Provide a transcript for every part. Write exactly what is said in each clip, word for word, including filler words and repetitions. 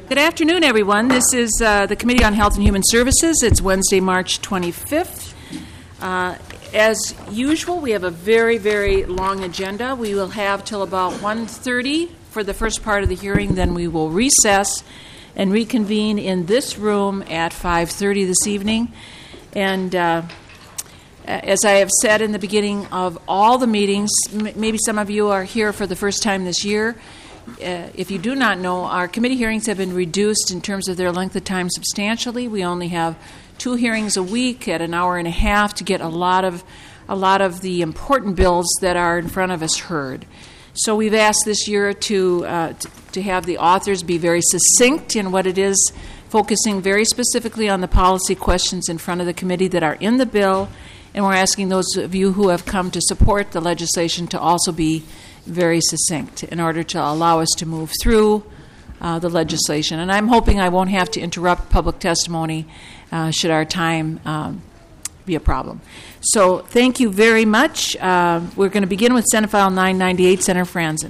Good afternoon, everyone. This is uh, the Committee on Health and Human Services. It's Wednesday, March twenty-fifth. Uh, as usual, we have a very, very long agenda. We will have till about one thirty for the first part of the hearing. Then we will recess and reconvene in this room at five thirty this evening. And uh, as I have said in the beginning of all the meetings, m- maybe some of you are here for the first time this year. Uh, if you do not know, our committee hearings have been reduced in terms of their length of time substantially. We only have two hearings a week at an hour and a half to get a lot of a lot of the important bills that are in front of us heard. So we've asked this year to uh, t- to have the authors be very succinct in what it is, focusing very specifically on the policy questions in front of the committee that are in the bill, and we're asking those of you who have come to support the legislation to also be very succinct in order to allow us to move through uh, the legislation. And I'm hoping I won't have to interrupt public testimony uh, should our time um, be a problem. So thank you very much. Uh, we're going to begin with Senate File nine ninety-eight, Senator Franzen.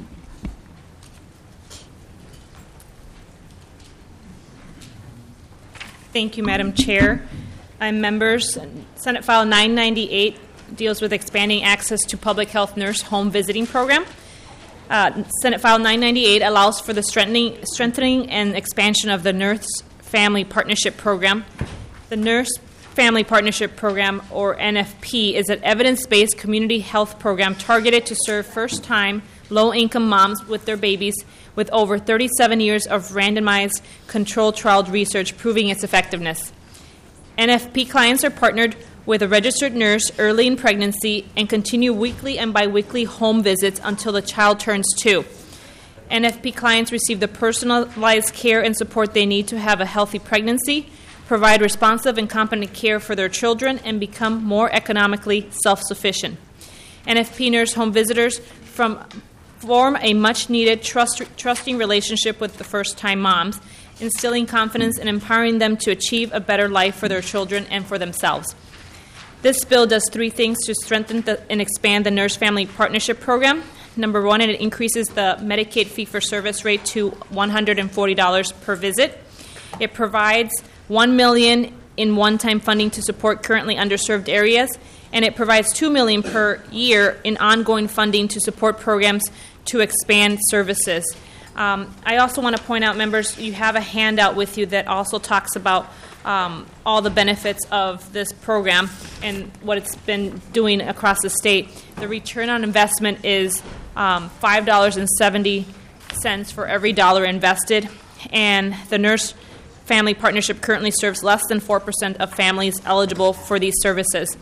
Thank you, Madam Chair. I'm members. Senate File nine ninety-eight deals with expanding access to public health nurse home visiting program. Uh, Senate File nine ninety-eight allows for the strengthening, strengthening and expansion of the Nurse Family Partnership Program. The Nurse Family Partnership Program, or N F P, is an evidence-based community health program targeted to serve first-time, low-income moms with their babies with over thirty-seven years of randomized controlled trial research proving its effectiveness. N F P clients are partnered with a registered nurse early in pregnancy and continue weekly and biweekly home visits until the child turns two. N F P clients receive the personalized care and support they need to have a healthy pregnancy, provide responsive and competent care for their children, and become more economically self-sufficient. N F P nurse home visitors from, form a much-needed trust, trusting relationship with the first-time moms, instilling confidence and empowering them to achieve a better life for their children and for themselves. This bill does three things to strengthen the, and expand the Nurse Family Partnership Program. Number one, it increases the Medicaid fee-for-service rate to one hundred forty dollars per visit. It provides one million dollars in one-time funding to support currently underserved areas, and it provides two million dollars per year in ongoing funding to support programs to expand services. Um, I also want to point out, members, you have a handout with you that also talks about um, all the benefits of this program and what it's been doing across the state. The return on investment is um, five dollars and seventy cents for every dollar invested, and the Nurse Family Partnership currently serves less than four percent of families eligible for these services.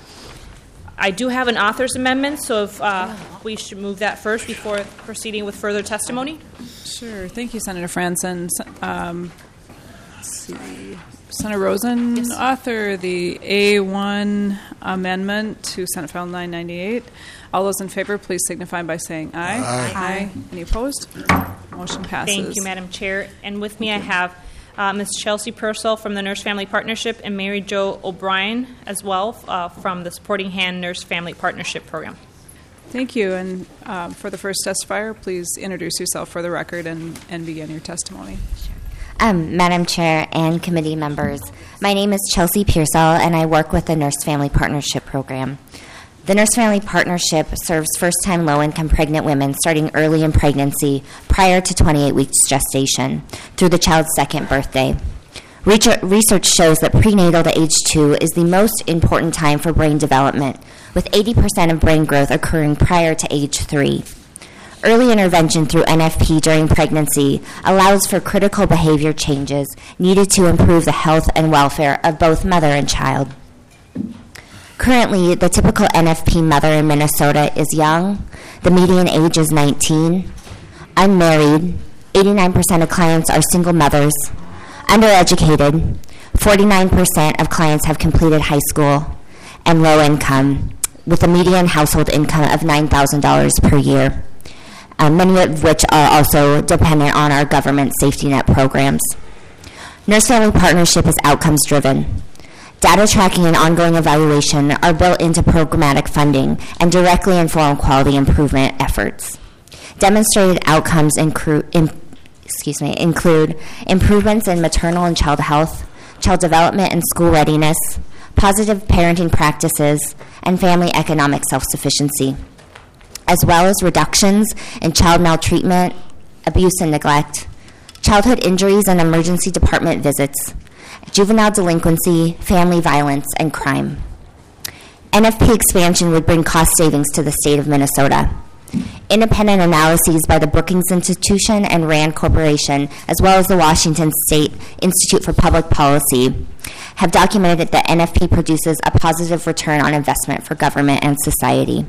I do have an author's amendment, so if uh, we should move that first before proceeding with further testimony. Sure. Thank you, Senator Franzen. Um, let's see. Senator Rosen, yes. Author the A one amendment to Senate File nine ninety-eight. All those in favor, please signify by saying aye. Aye. Aye. Any opposed? Motion passes. Thank you, Madam Chair. And with me I have Uh, Miz Chelsea Purcell from the Nurse Family Partnership and Mary Jo O'Brien as well uh, from the Supporting Hand Nurse Family Partnership Program. Thank you. And um, for the first testifier, please introduce yourself for the record and, and begin your testimony. Um, Madam Chair and committee members, my name is Chelsea Pearsall, and I work with the Nurse Family Partnership Program. The Nurse Family Partnership serves first-time low-income pregnant women starting early in pregnancy prior to twenty-eight weeks gestation through the child's second birthday. Research shows that prenatal to age two is the most important time for brain development, with eighty percent of brain growth occurring prior to age three. Early intervention through N F P during pregnancy allows for critical behavior changes needed to improve the health and welfare of both mother and child. Currently, the typical N F P mother in Minnesota is young. The median age is nineteen. Unmarried. eighty-nine percent of clients are single mothers. Undereducated. forty-nine percent of clients have completed high school. And low income, with a median household income of nine thousand dollars per year, uh, many of which are also dependent on our government safety net programs. Nurse Family Partnership is outcomes driven. Data tracking and ongoing evaluation are built into programmatic funding and directly inform quality improvement efforts. Demonstrated outcomes incru- im- excuse me, include improvements in maternal and child health, child development and school readiness, positive parenting practices, and family economic self-sufficiency, as well as reductions in child maltreatment, abuse and neglect, childhood injuries and emergency department visits, juvenile delinquency, family violence, and crime. N F P expansion would bring cost savings to the state of Minnesota. Independent analyses by the Brookings Institution and RAND Corporation, as well as the Washington State Institute for Public Policy, have documented that N F P produces a positive return on investment for government and society.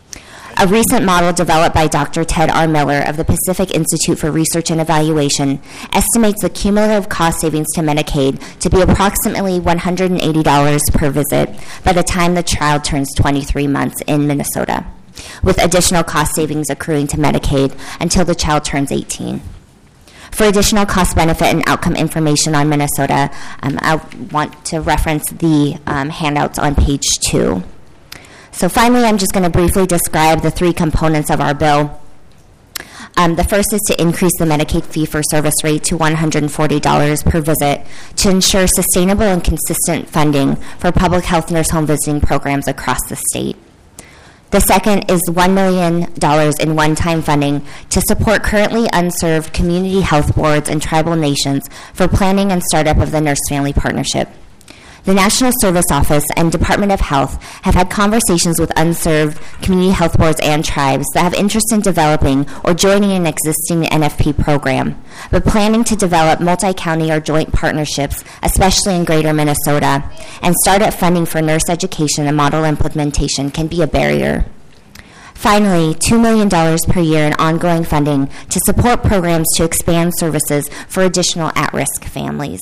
A recent model developed by Doctor Ted R. Miller of the Pacific Institute for Research and Evaluation estimates the cumulative cost savings to Medicaid to be approximately one hundred eighty dollars per visit by the time the child turns twenty-three months in Minnesota, with additional cost savings accruing to Medicaid until the child turns eighteen. For additional cost benefit and outcome information on Minnesota, um, I want to reference the um, handouts on page two. So finally, I'm just going to briefly describe the three components of our bill. Um, the first is to increase the Medicaid fee-for-service rate to one hundred forty dollars per visit to ensure sustainable and consistent funding for public health nurse home visiting programs across the state. The second is one million dollars in one-time funding to support currently unserved community health boards and tribal nations for planning and startup of the Nurse Family Partnership. The National Service Office and Department of Health have had conversations with unserved community health boards and tribes that have interest in developing or joining an existing N F P program, but planning to develop multi-county or joint partnerships, especially in greater Minnesota, and startup funding for nurse education and model implementation can be a barrier. Finally, two million dollars per year in ongoing funding to support programs to expand services for additional at-risk families.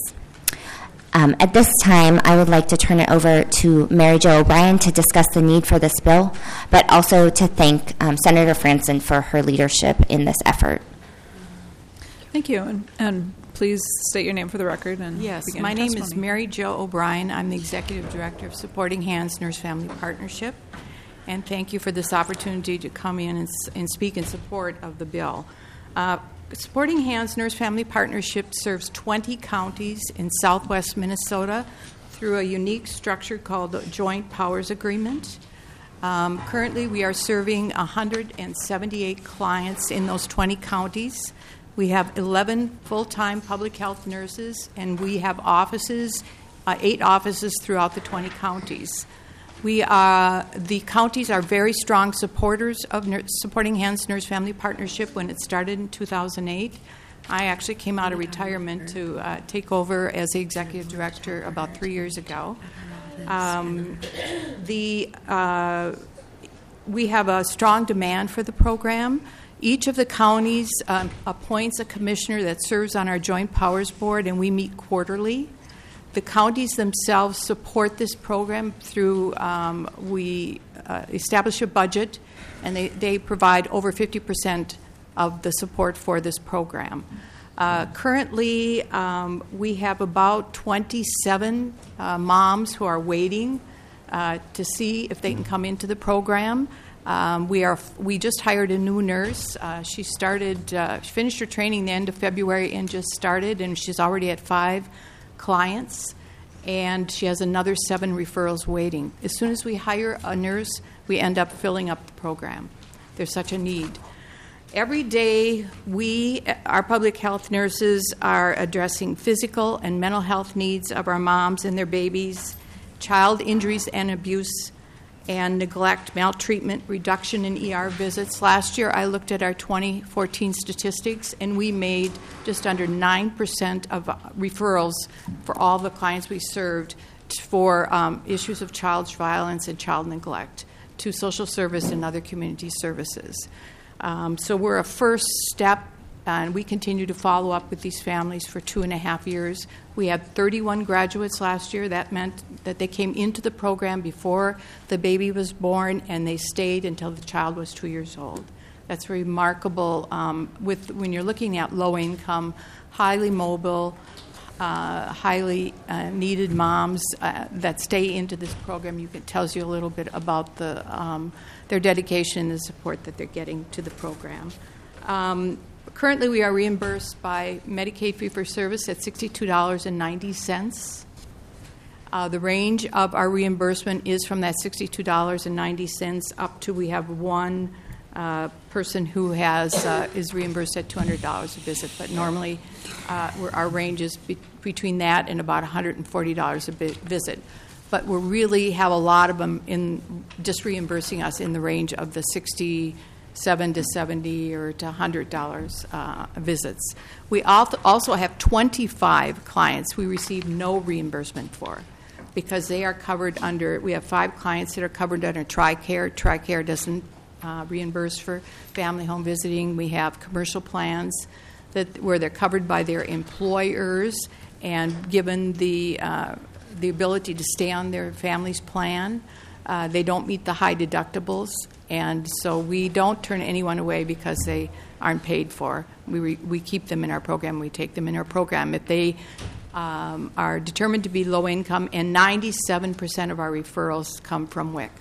Um, at this time, I would like to turn it over to Mary Jo O'Brien to discuss the need for this bill, but also to thank um, Senator Franson for her leadership in this effort. Thank you, and, and please state your name for the record. And yes, begin my name testimony. is Mary Jo O'Brien. I'm the Executive Director of Supporting Hands Nurse Family Partnership, and thank you for this opportunity to come in and, and speak in support of the bill. Uh, Supporting Hands Nurse Family Partnership serves twenty counties in southwest Minnesota through a unique structure called the Joint Powers Agreement. Um, currently, we are serving one hundred seventy-eight clients in those twenty counties. We have eleven full-time public health nurses, and we have offices, uh, eight offices throughout the twenty counties. We are, the counties are very strong supporters of Nurse, Supporting Hands Nurse Family Partnership when it started in two thousand eight. I actually came out of retirement to uh, take over as the executive director about three years ago. Um, the uh, we have a strong demand for the program. Each of the counties um, appoints a commissioner that serves on our Joint Powers Board, and we meet quarterly. The counties themselves support this program through, um, we uh, establish a budget, and they, they provide over fifty percent of the support for this program. Uh, currently, um, we have about twenty-seven uh, moms who are waiting uh, to see if they can come into the program. Um, we are we just hired a new nurse. Uh, she started, uh, she finished her training the end of February and just started, and she's already at five clients, and she has another seven referrals waiting. As soon as we hire a nurse, we end up filling up the program. There's such a need. Every day, we, our public health nurses, are addressing physical and mental health needs of our moms and their babies, child injuries and abuse, and neglect, maltreatment, reduction in E R visits. Last year, I looked at our twenty fourteen statistics, and we made just under nine percent of referrals for all the clients we served for um, issues of child violence and child neglect to social service and other community services. Um, so we're a first step, and we continue to follow up with these families for two and a half years. We had thirty-one graduates last year. That meant that they came into the program before the baby was born, and they stayed until the child was two years old. That's remarkable um, with when you're looking at low income, highly mobile, uh, highly uh, needed moms uh, that stay into this program. You can, it tells you a little bit about the um, their dedication and the support that they're getting to the program. Um, currently, we are reimbursed by Medicaid fee-for-service at sixty-two dollars and ninety cents. Uh, the range of our reimbursement is from that sixty-two dollars and ninety cents up to we have one uh, person who has uh, is reimbursed at two hundred dollars a visit. But normally, uh, we're, our range is be- between that and about one hundred forty dollars a bi- visit. But we really have a lot of them in just reimbursing us in the range of the sixty-seven to seventy or to one hundred dollars uh, visits. We also have twenty-five clients we receive no reimbursement for because they are covered under, we have five clients that are covered under TRICARE. TRICARE doesn't uh, reimburse for family home visiting. We have commercial plans that where they're covered by their employers and given the uh, the ability to stay on their family's plan. Uh, they don't meet the high deductibles, and so we don't turn anyone away because they aren't paid for. We re- we keep them in our program. We take them in our program if they um, are determined to be low income, and ninety-seven percent of our referrals come from W I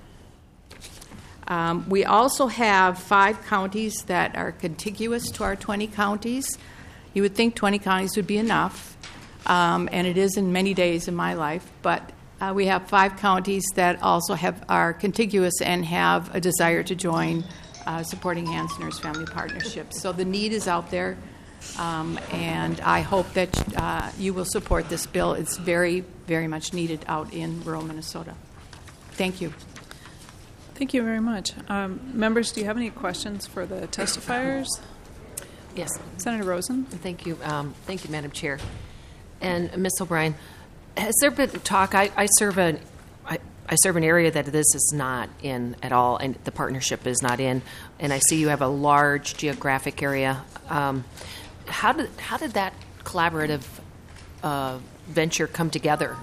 C. Um, we also have five counties that are contiguous to our twenty counties. You would think twenty counties would be enough. Um, and it is in many days in my life, but uh, we have five counties that also have are contiguous and have a desire to join uh, Supporting Hands Nurse Family Partnership. So the need is out there, um, and I hope that uh, you will support this bill. It's very, very much needed out in rural Minnesota. Thank you. Thank you very much. Um, members, do you have any questions for the testifiers? Yes. Senator Rosen? Thank you. Um, thank you, Madam Chair. And Miz O'Brien, has there been talk? I, I serve an I, I serve an area that this is not in at all, and the partnership is not in. And I see you have a large geographic area. Um, how did how did that collaborative uh, venture come together?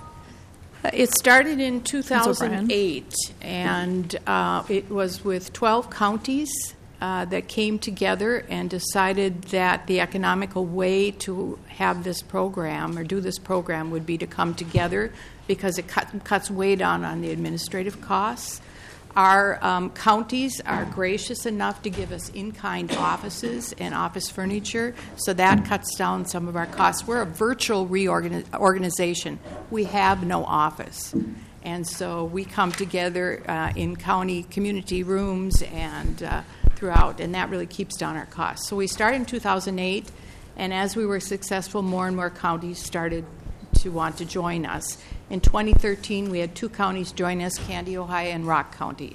It started in two thousand eight, and uh, it was with twelve counties. Uh, that came together and decided that the economical way to have this program or do this program would be to come together because it cut, cuts way down on the administrative costs. Our um, counties are gracious enough to give us in-kind offices and office furniture, so that cuts down some of our costs. We're a virtual reorganization. We have no office. And so we come together uh, in county community rooms and uh, throughout, and that really keeps down our costs. So we started in two thousand eight, and as we were successful, more and more counties started to want to join us. In twenty thirteen, we had two counties join us, Candy, Ohio, and Rock County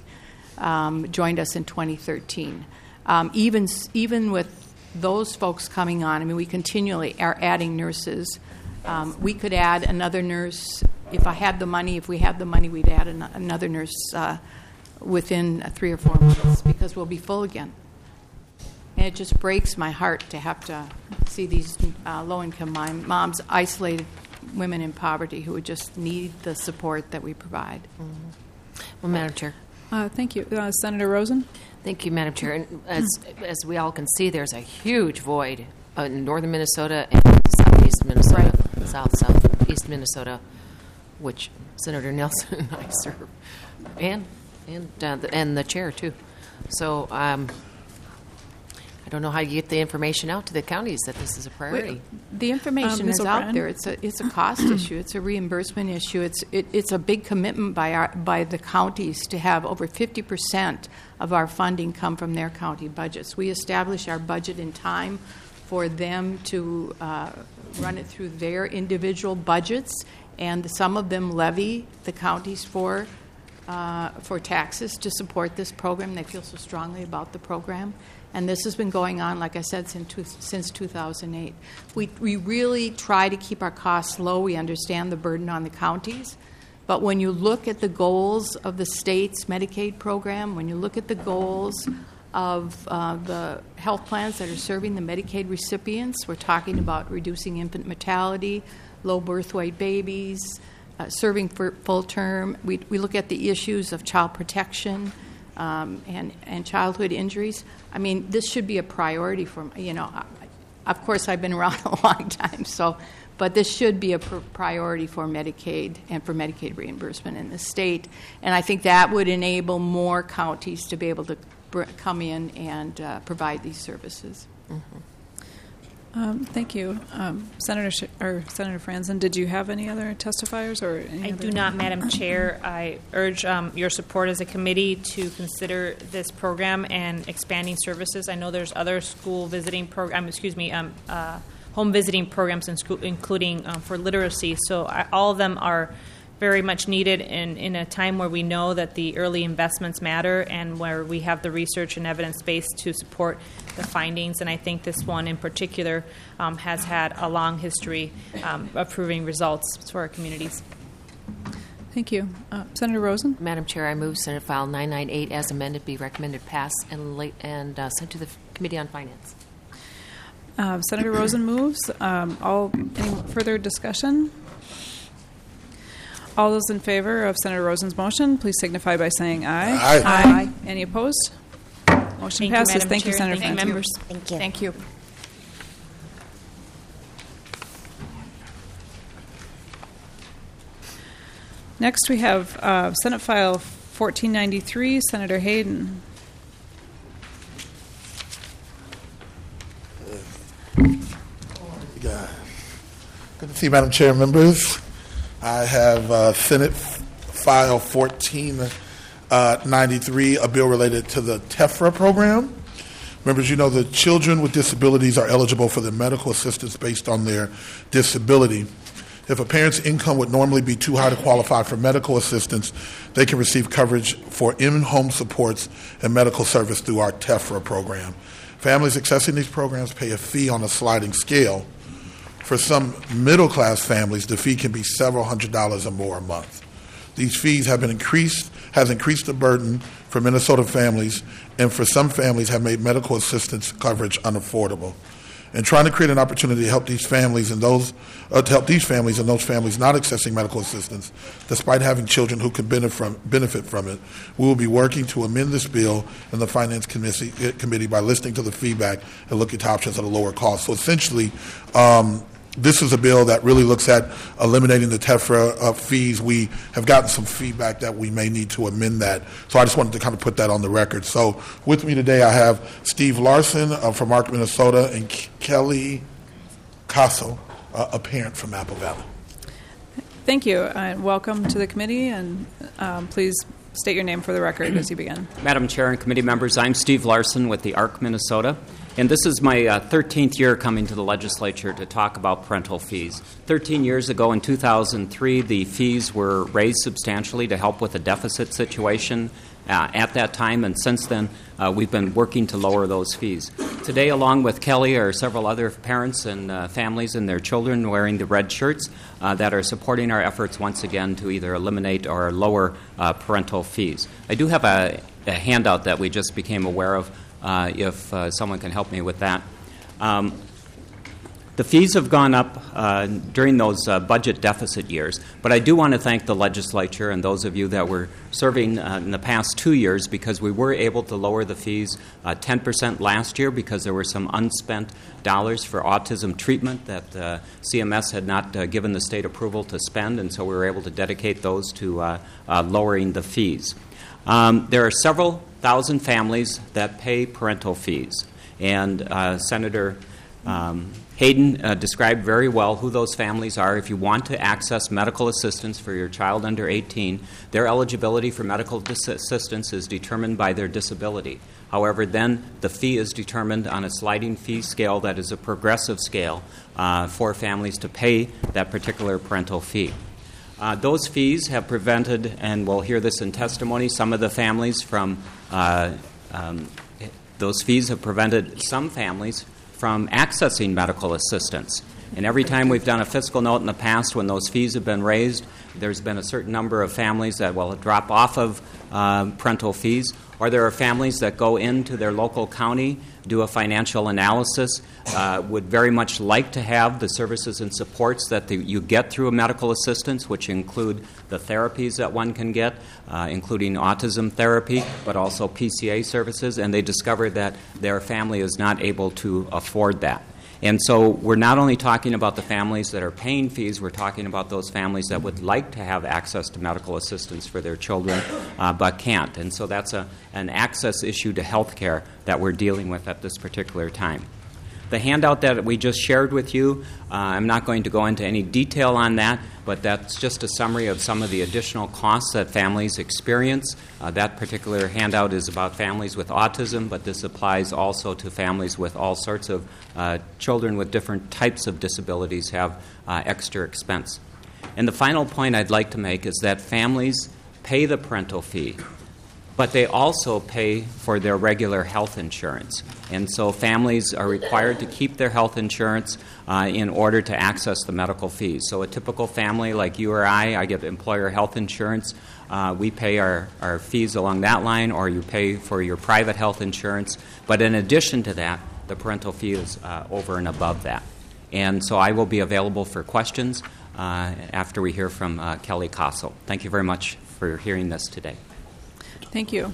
um, joined us in twenty thirteen. Um, even, even with those folks coming on, I mean, we continually are adding nurses. Um, we could add another nurse. If I had the money, if we had the money, we'd add an- another nurse uh, within uh, three or four months because we'll be full again. And it just breaks my heart to have to see these uh, low-income mom- moms, isolated women in poverty who would just need the support that we provide. Mm-hmm. Well, Madam Chair. Uh, thank you. Uh, Senator Rosen? Thank you, Madam Chair. And as, as we all can see, there's a huge void in northern Minnesota and southeast Minnesota, right. south, southeast Minnesota, which Senator Nelson and I serve, and and uh, the, and the chair too. So um, I don't know how you get the information out to the counties that this is a priority. Well, the information um, is out there. It's a it's a cost issue. It's a reimbursement issue. It's it, it's a big commitment by our by the counties to have over fifty percent of our funding come from their county budgets. We establish our budget in time for them to uh, run it through their individual budgets. And some of them levy the counties for uh, for taxes to support this program. They feel so strongly about the program. And this has been going on, like I said, since, since two thousand eight. We, we really try to keep our costs low. We understand the burden on the counties. But when you look at the goals of the state's Medicaid program, when you look at the goals of uh, the health plans that are serving the Medicaid recipients, we're talking about reducing infant mortality, low birth weight babies, uh, serving for full term. We, we look at the issues of child protection um, and, and childhood injuries. I mean, this should be a priority for, you know, I, of course I've been around a long time, so, but this should be a pr- priority for Medicaid and for Medicaid reimbursement in the state. And I think that would enable more counties to be able to br- come in and uh, provide these services. Um, thank you. Um, Senator Sh- or Senator Franzen, did you have any other testifiers? Or any I other- do not, Madam Chair. I urge um, your support as a committee to consider this program and expanding services. I know there's other school visiting program, excuse me, um, uh, home visiting programs in school, including um, for literacy. So I, all of them are very much needed in, in a time where we know that the early investments matter and where we have the research and evidence base to support the findings. And I think this one in particular um, has had a long history um, of proving results for our communities. Thank you. Uh, Senator Rosen? Madam Chair, I move Senate File nine ninety-eight as amended be recommended pass and, late, and uh, sent to the Committee on Finance. Uh, Senator Rosen moves. Um, all, any further discussion? All those in favor of Senator Rosen's motion, please signify by saying aye. Aye. Aye. Any opposed? Motion Thank you, passes. Madam Thank you, Chair. Senator Thank you, Franzen. members. Thank you. Thank you. Next, we have uh, Senate File fourteen ninety-three, Senator Hayden. Yeah. Good to see you, Madam Chair, members. I have uh, Senate File fourteen ninety-three, a bill related to the TEFRA program. Members, you know that children with disabilities are eligible for the medical assistance based on their disability. If a parent's income would normally be too high to qualify for medical assistance, they can receive coverage for in-home supports and medical service through our TEFRA program. Families accessing these programs pay a fee on a sliding scale. For some middle-class families, the fee can be several hundred dollars or more a month. These fees have been increased, has increased the burden for Minnesota families, and for some families have made medical assistance coverage unaffordable. And trying to create an opportunity to help these families and those uh, to help these families and those families not accessing medical assistance, despite having children who can benefit from benefit from it, we will be working to amend this bill in the Finance Committee, committee by listening to the feedback and looking at options at a lower cost. So essentially, um, this is a bill that really looks at eliminating the TEFRA uh, fees. We have gotten some feedback that we may need to amend that. So I just wanted to kind of put that on the record. So with me today, I have Steve Larson uh, from Arc, Minnesota, and K- Kelly Casso, uh, a parent from Apple Valley. Thank you, and welcome to the committee, and um, please state your name for the record as you begin. Madam Chair and committee members, I'm Steve Larson with the Arc, Minnesota, and this is my uh, thirteenth year coming to the legislature to talk about parental fees. thirteen years ago in two thousand three, the fees were raised substantially to help with a deficit situation uh, at that time, and since then uh, we've been working to lower those fees. Today, along with Kelly, are several other parents and uh, families and their children wearing the red shirts uh, that are supporting our efforts once again to either eliminate or lower uh, parental fees. I do have a, a handout that we just became aware of, uh, if uh, someone can help me with that. Um, The fees have gone up uh, during those uh, budget deficit years, but I do want to thank the legislature and those of you that were serving uh, in the past two years because we were able to lower the fees uh, ten percent last year because there were some unspent dollars for autism treatment that uh, C M S had not uh, given the state approval to spend, and so we were able to dedicate those to uh, uh, lowering the fees. Um, there are several thousand families that pay parental fees, and uh, Senator um, Hayden uh, described very well who those families are. If you want to access medical assistance for your child under eighteen, their eligibility for medical dis- assistance is determined by their disability. However, then the fee is determined on a sliding fee scale that is a progressive scale uh, for families to pay that particular parental fee. Uh, those fees have prevented, and we'll hear this in testimony, some of the families from, uh, um, those fees have prevented some families from accessing medical assistance. And every time we've done a fiscal note in the past when those fees have been raised, there's been a certain number of families that will drop off of uh, parental fees, or there are families that go into their local county, do a financial analysis, uh, would very much like to have the services and supports that the, you get through a medical assistance, which include the therapies that one can get, uh, including autism therapy, but also P C A services, and they discover that their family is not able to afford that. And so we're not only talking about the families that are paying fees, we're talking about those families that would like to have access to medical assistance for their children uh, but can't. And so that's a, an access issue to health care that we're dealing with at this particular time. The handout that we just shared with you, uh, I'm not going to go into any detail on that, but that's just a summary of some of the additional costs that families experience. Uh, that particular handout is about families with autism, but this applies also to families with all sorts of uh, children with different types of disabilities have uh, extra expense. And the final point I'd like to make is that families pay the parental fee, but they also pay for their regular health insurance. And so families are required to keep their health insurance uh, in order to access the medical fees. So a typical family like you or I, I get employer health insurance. Uh, we pay our, our fees along that line, or you pay for your private health insurance. But in addition to that, the parental fee is uh, over and above that. And so I will be available for questions uh, after we hear from uh, Kelly Kossel. Thank you very much for hearing this today. Thank you.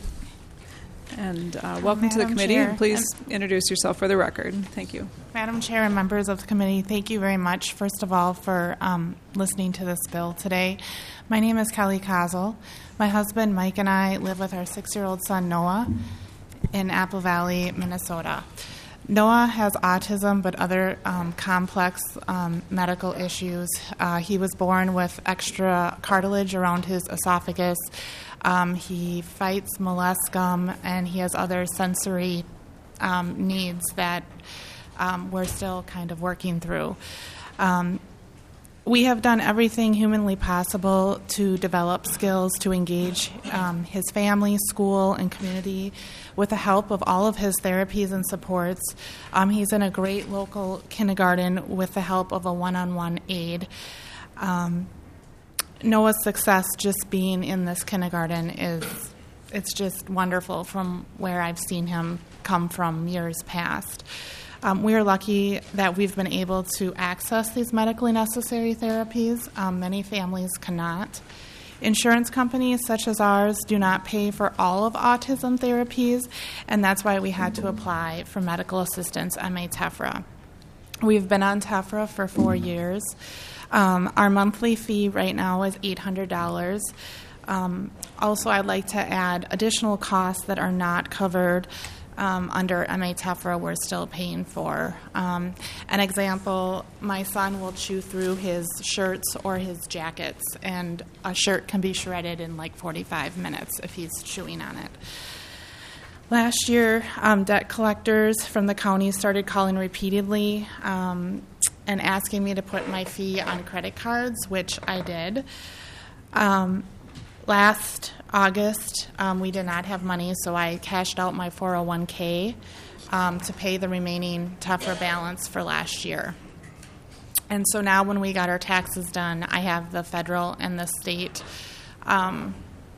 And uh, welcome to the Madam committee. Chair. And please introduce yourself for the record. Thank you. Madam Chair and members of the committee, thank you very much, first of all, for um, listening to this bill today. My name is Kelly Kossel. My husband, Mike, and I live with our six-year-old son, Noah, in Apple Valley, Minnesota. Noah has autism, but other um, complex um, medical issues. Uh, he was born with extra cartilage around his esophagus. Um, he fights molluscum, and he has other sensory um, needs that um, we're still kind of working through. Um, we have done everything humanly possible to develop skills to engage um, his family, school, and community with the help of all of his therapies and supports. Um, he's in a great local kindergarten with the help of a one-on-one aide. Um, Noah's success just being in this kindergarten is, it's just wonderful from where I've seen him come from years past. Um, we are lucky that we've been able to access these medically necessary therapies. Um, many families cannot. Insurance companies such as ours do not pay for all of autism therapies, and that's why we had to apply for medical assistance, M A TEFRA. We've been on TEFRA for four years. Um, our monthly fee right now is eight hundred dollars. Um, also, I'd like to add additional costs that are not covered um, under M A TEFRA we're still paying for. Um, an example, my son will chew through his shirts or his jackets, and a shirt can be shredded in like forty-five minutes if he's chewing on it. Last year, um, debt collectors from the county started calling repeatedly um, and asking me to put my fee on credit cards, which I did. Um, last August, um, we did not have money, so I cashed out my four oh one k um, to pay the remaining TEFRA balance for last year. And so now when we got our taxes done, I have the federal and the state um,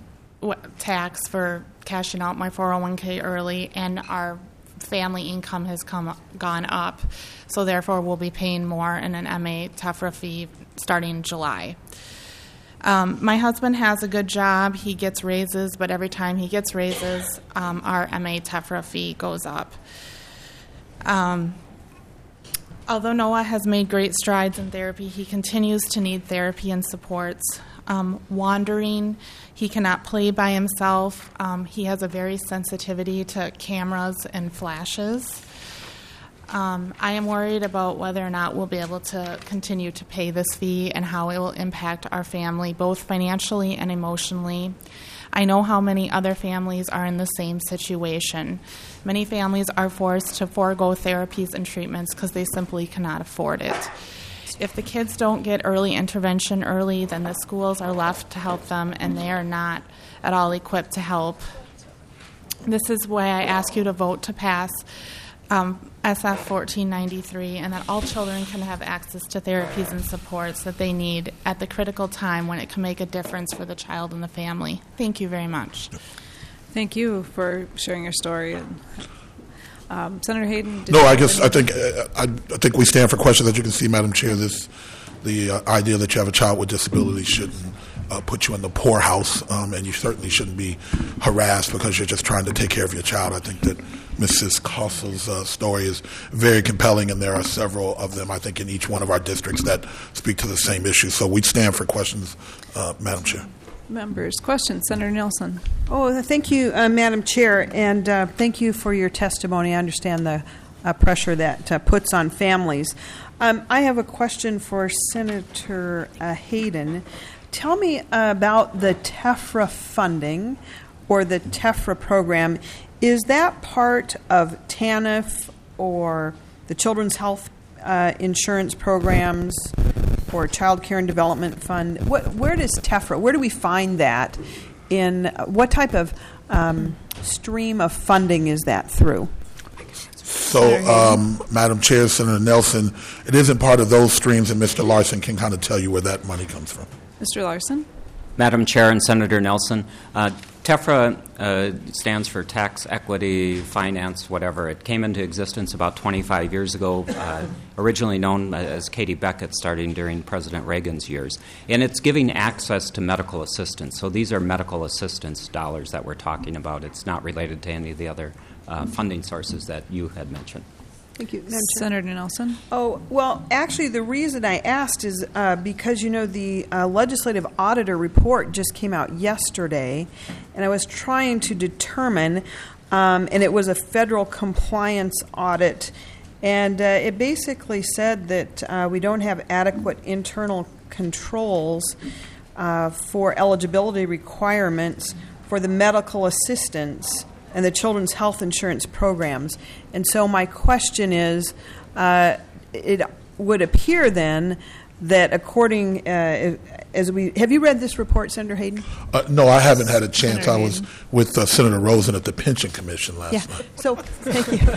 tax for cashing out my four oh one k early, and our family income has come gone up, so therefore we'll be paying more in an M A TEFRA fee starting July. Um, my husband has a good job. He gets raises, but every time he gets raises, um, our M A TEFRA fee goes up. Um, although Noah has made great strides in therapy, he continues to need therapy and supports. Um, wandering, he cannot play by himself. Um, he has a very sensitivity to cameras and flashes. Um, I am worried about whether or not we'll be able to continue to pay this fee and how it will impact our family, both financially and emotionally. I know how many other families are in the same situation. Many families are forced to forego therapies and treatments because they simply cannot afford it. If the kids don't get early intervention early, then the schools are left to help them, and they are not at all equipped to help. This is why I ask you to vote to pass um, S F fourteen ninety-three, and that all children can have access to therapies and supports that they need at the critical time when it can make a difference for the child and the family. Thank you very much. Thank you for sharing your story. Um, Senator Hayden. Did No, you I have guess any- I think uh, I, I think we stand for questions. As you can see, Madam Chair, this the uh, idea that you have a child with disability shouldn't uh, put you in the poorhouse, um, and you certainly shouldn't be harassed because you're just trying to take care of your child. I think that Missus Costle's uh, story is very compelling, and there are several of them, I think, in each one of our districts that speak to the same issue. So we stand for questions, uh, Madam Chair. Members, questions. Senator Nelson. Oh, thank you, uh, Madam Chair, and uh, thank you for your testimony. I understand the uh, pressure that uh, puts on families. Um, I have a question for Senator uh, Hayden. Tell me about the TEFRA funding or the TEFRA program. Is that part of TANF or the Children's Health uh, Insurance Programs or Child Care and Development Fund? What, where does TEFRA, where do we find that? In what type of um, stream of funding is that through? So, um, Madam Chair, Senator Nelson, it isn't part of those streams, and Mister Larson can kind of tell you where that money comes from. Mister Larson. Madam Chair and Senator Nelson, uh, TEFRA uh, stands for Tax Equity Finance, whatever. It came into existence about twenty-five years ago, uh, originally known as Katie Beckett, starting during President Reagan's years. And it's giving access to medical assistance. So these are medical assistance dollars that we're talking about. It's not related to any of the other uh, funding sources that you had mentioned. Thank you, Madam Chair. Senator Nelson. Oh, well, actually, the reason I asked is uh, because, you know, the uh, legislative auditor report just came out yesterday, and I was trying to determine, um, and it was a federal compliance audit, and uh, it basically said that uh, we don't have adequate internal controls uh, for eligibility requirements for the medical assistance and the children's health insurance programs. And so my question is, uh, it would appear then that according, uh, as we, have you read this report, Senator Hayden? Uh, no, I haven't had a chance. Senator I was Hayden. with uh, Senator Rosen at the Pension Commission last Yeah, night. so, thank you.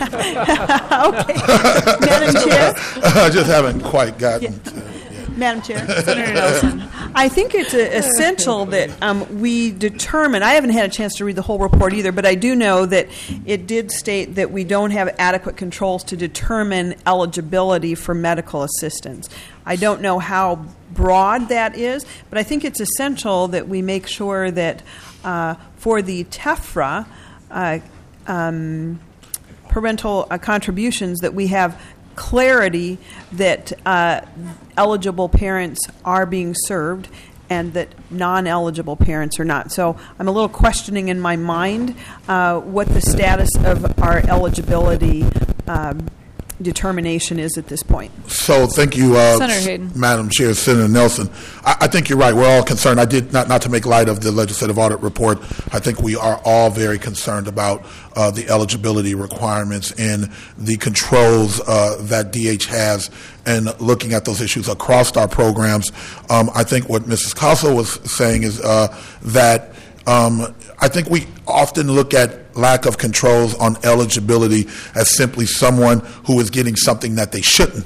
Okay. Madam Chair? I just haven't quite gotten Yeah. to Madam Chair. Senator Nelson. I think it's uh, essential that um, we determine, I haven't had a chance to read the whole report either, but I do know that it did state that we don't have adequate controls to determine eligibility for medical assistance. I don't know how broad that is, but I think it's essential that we make sure that uh, for the TEFRA uh, um, parental uh, contributions that we have clarity that uh, eligible parents are being served and that non-eligible parents are not. So I'm a little questioning in my mind uh, what the status of our eligibility um, determination is at this point. So thank you, uh, Senator Hayden. Madam Chair, Senator Nelson. I, I think you're right. We're all concerned. I did not, not to make light of the legislative audit report. I think we are all very concerned about uh, the eligibility requirements and the controls uh, that D H has and looking at those issues across our programs. Um, I think what Missus Castle was saying is uh, that Um, I think we often look at lack of controls on eligibility as simply someone who is getting something that they shouldn't,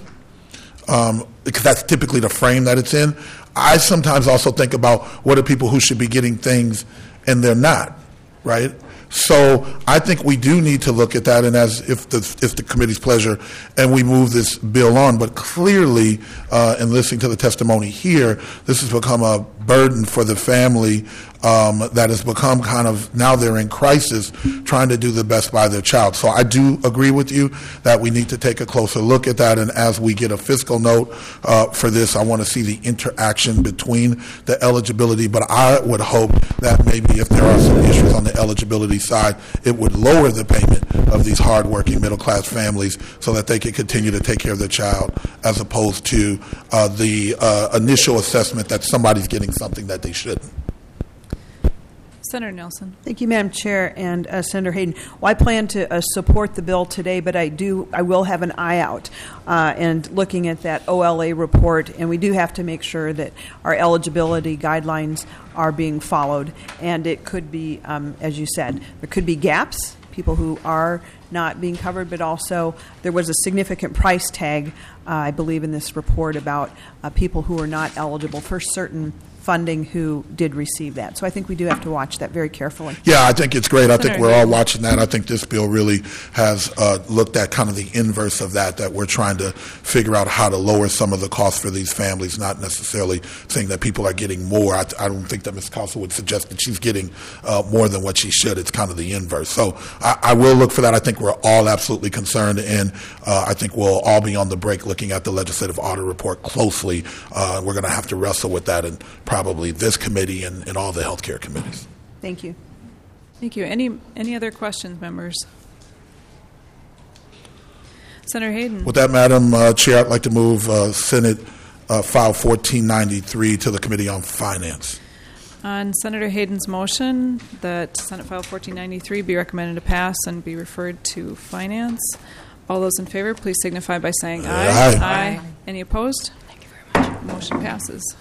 um, because that's typically the frame that it's in. I sometimes also think about what are people who should be getting things and they're not, right? So I think we do need to look at that, and as if the if the committee's pleasure, and we move this bill on. But clearly, uh, in listening to the testimony here, this has become a burden for the family um, that has become kind of, now they're in crisis, trying to do the best by their child. So I do agree with you that we need to take a closer look at that, and as we get a fiscal note uh, for this, I want to see the interaction between the eligibility, but I would hope that maybe if there are some issues on the eligibility side, it would lower the payment of these hardworking middle-class families so that they can continue to take care of their child, as opposed to uh, the uh, initial assessment that somebody's getting something that they shouldn't. Senator Nelson. Thank you, Madam Chair, and uh, Senator Hayden. Well, I plan to uh, support the bill today, but I do, I will have an eye out uh, and looking at that O L A report, and we do have to make sure that our eligibility guidelines are being followed. And it could be, um, as you said, there could be gaps, people who are not being covered, but also there was a significant price tag, uh, I believe, in this report about uh, people who are not eligible for certain funding who did receive that. So I think we do have to watch that very carefully. Yeah, I think it's great. I think Senator we're all Hayden. watching that. I think this bill really has uh, looked at kind of the inverse of that, that we're trying to figure out how to lower some of the costs for these families, not necessarily saying that people are getting more. I, I don't think that Miz Council would suggest that she's getting uh, more than what she should. It's kind of the inverse. So I, I will look for that. I think we're all absolutely concerned, and uh, I think we'll all be on the break looking at the legislative audit report closely. Uh, we're going to have to wrestle with that in probably this committee and, and all the healthcare committees. Thank you. Thank you. Any any other questions, members? Senator Hayden. With that, Madam uh, Chair, I'd like to move uh, Senate uh, File fourteen ninety-three to the Committee on Finance. On Senator Hayden's motion that Senate File fourteen ninety-three be recommended to pass and be referred to Finance, all those in favor, please signify by saying aye. Aye. Aye. Any opposed? Thank you very much. Motion passes.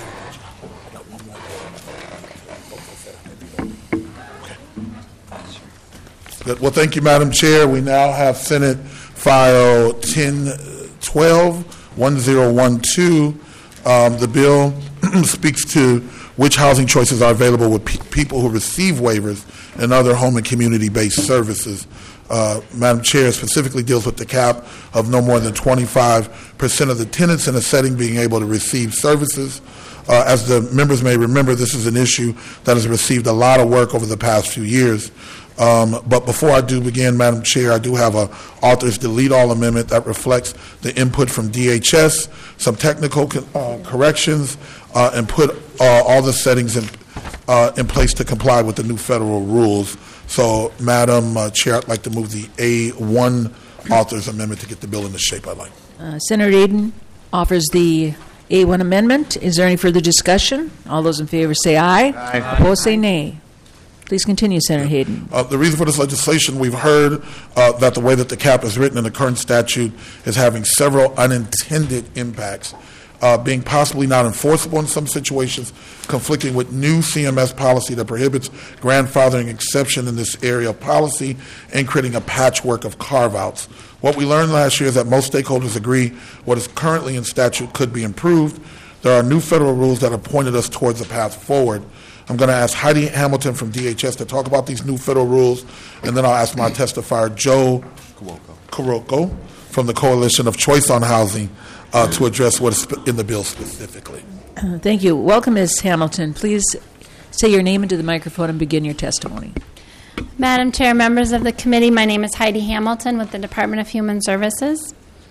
Good. Well, thank you, Madam Chair. We now have Senate File ten twelve ten twelve. Um, the bill speaks to which housing choices are available with pe- people who receive waivers and other home and community-based services. Uh, Madam Chair, specifically deals with the cap of no more than twenty-five percent of the tenants in a setting being able to receive services. Uh, as the members may remember, this is an issue that has received a lot of work over the past few years. Um, but before I do begin, Madam Chair, I do have a author's delete all amendment that reflects the input from D H S, some technical co- uh, corrections, uh, and put uh, all the settings in, uh, in place to comply with the new federal rules. So, Madam uh, Chair, I'd like to move the A one author's amendment to get the bill in the shape I like. Uh, Senator Hayden offers the A one amendment. Is there any further discussion? All those in favor say aye. Aye. Opposed say nay. Please continue, Senator Hayden. Uh, the reason for this legislation, we've heard uh, that the way that the cap is written in the current statute is having several unintended impacts, uh, being possibly not enforceable in some situations, conflicting with new C M S policy that prohibits grandfathering exception in this area of policy, and creating a patchwork of carve-outs. What we learned last year is that most stakeholders agree what is currently in statute could be improved. There are new federal rules that have pointed us towards a path forward. I'm going to ask Heidi Hamilton from D H S to talk about these new federal rules, and then I'll ask my testifier, Joe Kuroko, from the Coalition of Choice on Housing, uh, to address what is in the bill specifically. Uh, thank you. Welcome, Miz Hamilton. Please say your name into the microphone and begin your testimony. Madam Chair, members of the committee, my name is Heidi Hamilton with the Department of Human Services.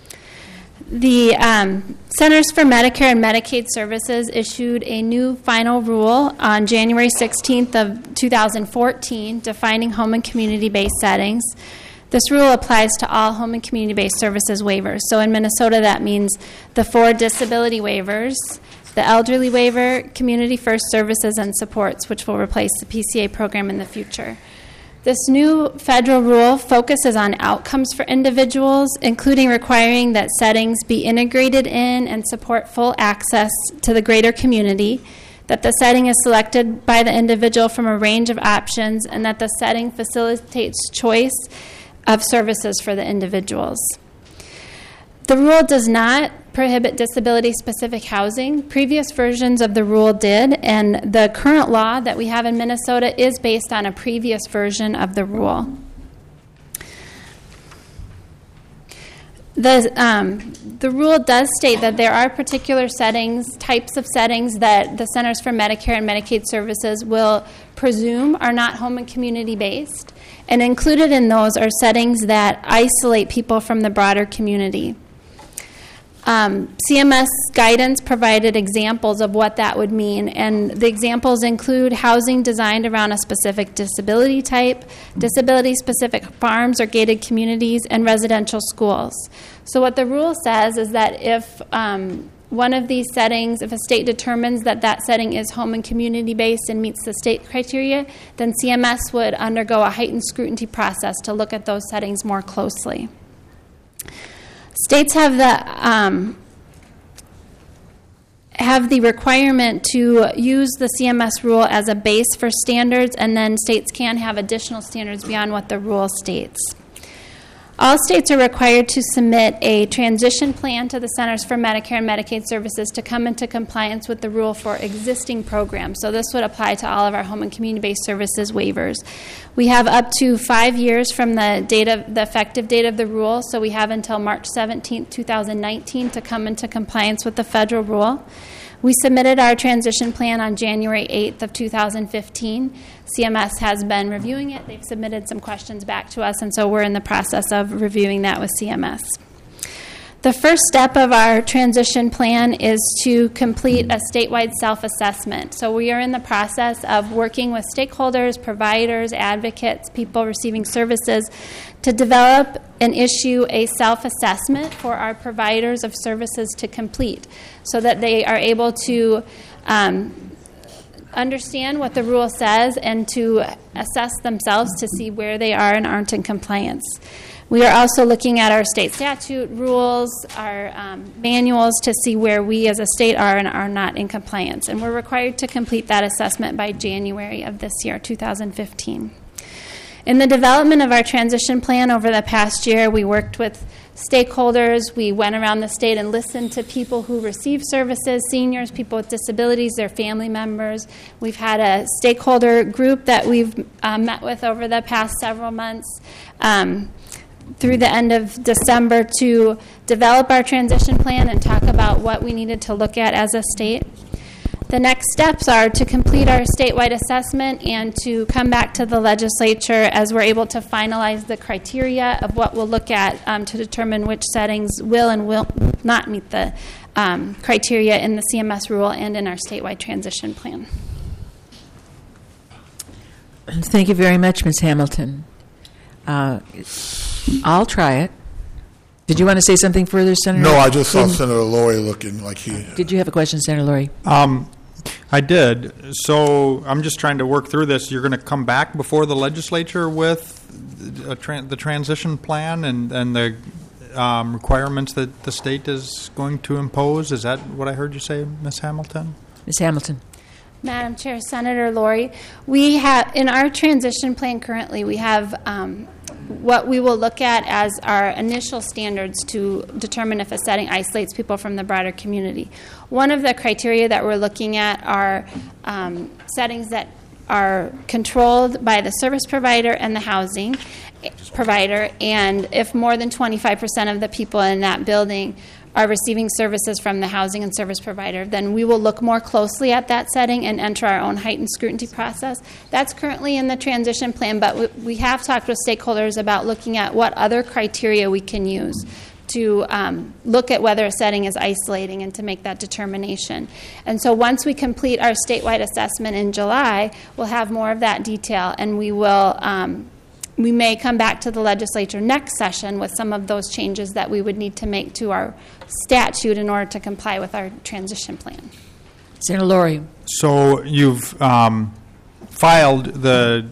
The um, Centers for Medicare and Medicaid Services issued a new final rule on January sixteenth of two thousand fourteen defining home and community-based settings. This rule applies to all home and community-based services waivers. So in Minnesota, that means the four disability waivers, the elderly waiver, community first services and supports, which will replace the P C A program in the future. This new federal rule focuses on outcomes for individuals, including requiring that settings be integrated in and support full access to the greater community, that the setting is selected by the individual from a range of options, and that the setting facilitates choice of services for the individuals. The rule does not prohibit disability-specific housing. Previous versions of the rule did, and the current law that we have in Minnesota is based on a previous version of the rule. The, um, the rule does state that there are particular settings, types of settings that the Centers for Medicare and Medicaid Services will presume are not home and community-based, and included in those are settings that isolate people from the broader community. Um, C M S guidance provided examples of what that would mean, and the examples include housing designed around a specific disability type, disability-specific farms or gated communities, and residential schools. So what the rule says is that if um, one of these settings, if a state determines that that setting is home and community-based and meets the state criteria, then C M S would undergo a heightened scrutiny process to look at those settings more closely. States have the um, have the requirement to use the C M S rule as a base for standards, and then states can have additional standards beyond what the rule states. All states are required to submit a transition plan to the Centers for Medicare and Medicaid Services to come into compliance with the rule for existing programs. So this would apply to all of our home and community-based services waivers. We have up to five years from the date of the effective date of the rule, so we have until March seventeenth, twenty nineteen to come into compliance with the federal rule. We submitted our transition plan on January eighth of two thousand fifteen. C M S has been reviewing it. They've submitted some questions back to us, and so we're in the process of reviewing that with C M S. The first step of our transition plan is to complete a statewide self-assessment. So we are in the process of working with stakeholders, providers, advocates, people receiving services to develop and issue a self-assessment for our providers of services to complete so that they are able to um, understand what the rule says and to assess themselves to see where they are and aren't in compliance. We are also looking at our state statute rules, our um, manuals to see where we as a state are and are not in compliance. And we're required to complete that assessment by January of this year, two thousand fifteen. In the development of our transition plan over the past year, we worked with stakeholders. We went around the state and listened to people who receive services, seniors, people with disabilities, their family members. We've had a stakeholder group that we've uh, met with over the past several months um, through the end of December to develop our transition plan and talk about what we needed to look at as a state. The next steps are to complete our statewide assessment and to come back to the legislature as we're able to finalize the criteria of what we'll look at um, to determine which settings will and will not meet the um, criteria in the C M S rule and in our statewide transition plan. Thank you very much, Miz Hamilton. Uh, I'll try it. Did you want to say something further, Senator? No, I just saw Didn't- Senator Lori looking like he... Did you have a question, Senator Lori? Um, I did. So I'm just trying to work through this. You're going to come back before the legislature with a tran- the transition plan and, and the um, requirements that the state is going to impose? Is that what I heard you say, Miz Hamilton? Miz Hamilton. Madam Chair, Senator Lori, we have in our transition plan currently, we have um, what we will look at as our initial standards to determine if a setting isolates people from the broader community. One of the criteria that we're looking at are um, settings that are controlled by the service provider and the housing provider, and if more than twenty-five percent of the people in that building are receiving services from the housing and service provider, then we will look more closely at that setting and enter our own heightened scrutiny process. That's currently in the transition plan, but we, we have talked with stakeholders about looking at what other criteria we can use to um, look at whether a setting is isolating and to make that determination. And so once we complete our statewide assessment in July, we'll have more of that detail, and we will um, we may come back to the legislature next session with some of those changes that we would need to make to our statute in order to comply with our transition plan. Senator Lori. So you've um, filed the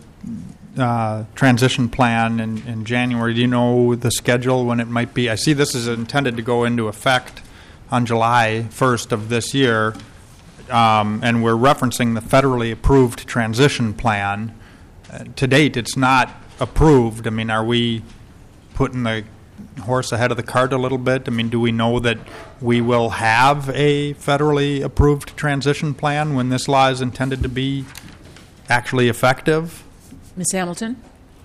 uh, transition plan in, in January. Do you know the schedule when it might be? I see this is intended to go into effect on July first of this year, um, and we're referencing the federally approved transition plan. Uh, to date, it's not approved. I mean, are we putting the horse ahead of the cart a little bit? I mean, do we know that we will have a federally approved transition plan when this law is intended to be actually effective? Miz Hamilton?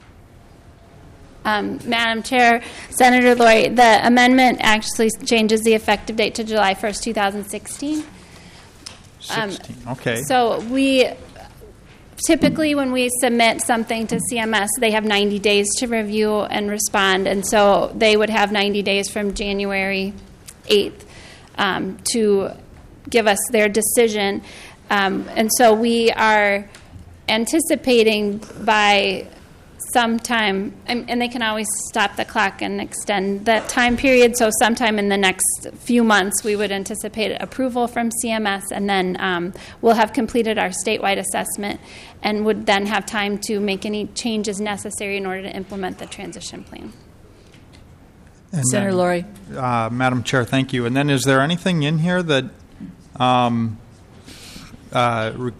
Um, Madam Chair, Senator Lori, the amendment actually changes the effective date to July first, two thousand sixteen. sixteen, um, okay. So we... Typically, when we submit something to C M S, they have ninety days to review and respond, and so they would have ninety days from January eighth um, to give us their decision. Um, and so we are anticipating by sometime, and, and they can always stop the clock and extend that time period, so sometime in the next few months we would anticipate approval from C M S, and then um, we'll have completed our statewide assessment and would then have time to make any changes necessary in order to implement the transition plan. And Senator then, Lori. Uh, Madam Chair, thank you. And then is there anything in here that um, uh, re-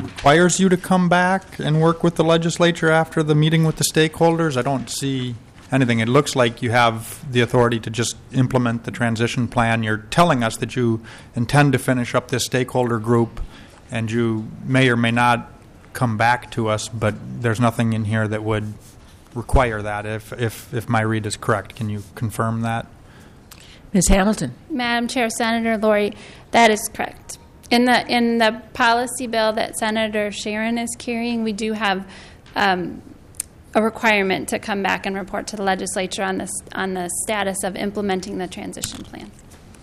requires you to come back and work with the legislature after the meeting with the stakeholders? I don't see anything. It looks like you have the authority to just implement the transition plan. You're telling us that you intend to finish up this stakeholder group, and you may or may not come back to us, but there's nothing in here that would require that, if, if, if my read is correct. Can you confirm that? Miz Hamilton. Madam Chair, Senator Lori, that is correct. In the in the policy bill that Senator Sharon is carrying, we do have um, a requirement to come back and report to the legislature on this on the status of implementing the transition plan.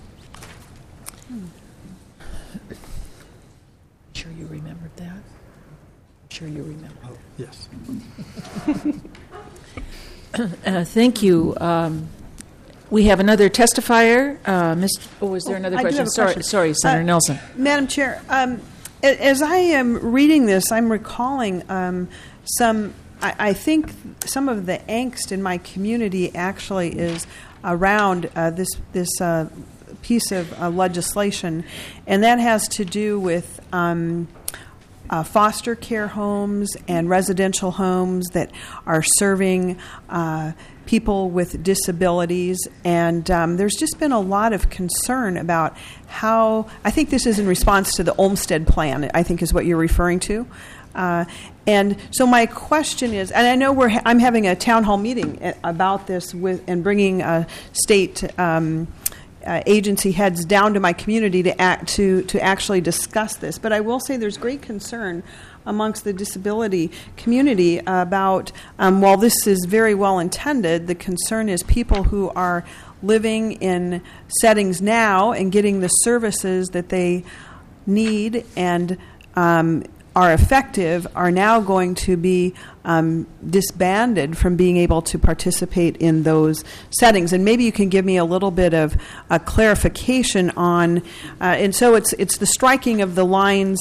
Sure you remembered that? Sure you remember. Oh, yes. uh, thank you. Um, we have another testifier. Uh, Mister Oh, was there another I do question? have a Sorry, question. sorry, Senator Uh, Nelson. Madam Chair, um, a- as I am reading this, I'm recalling um, some, I, I think some of the angst in my community actually is around uh, this, this uh, piece of uh, legislation, and that has to do with um, uh, foster care homes and residential homes that are serving uh, people with disabilities, and um, there's just been a lot of concern about how, I think this is in response to the Olmstead Plan, I think is what you're referring to. Uh, and so my question is, and I know we're ha- I'm having a town hall meeting a- about this with and bringing uh, state um, uh, agency heads down to my community to act to to actually discuss this. But I will say there's great concern amongst the disability community about, um, while this is very well intended, the concern is people who are living in settings now and getting the services that they need and um, are effective are now going to be um, disbanded from being able to participate in those settings. And maybe you can give me a little bit of a clarification on, uh, and so it's it's the striking of the lines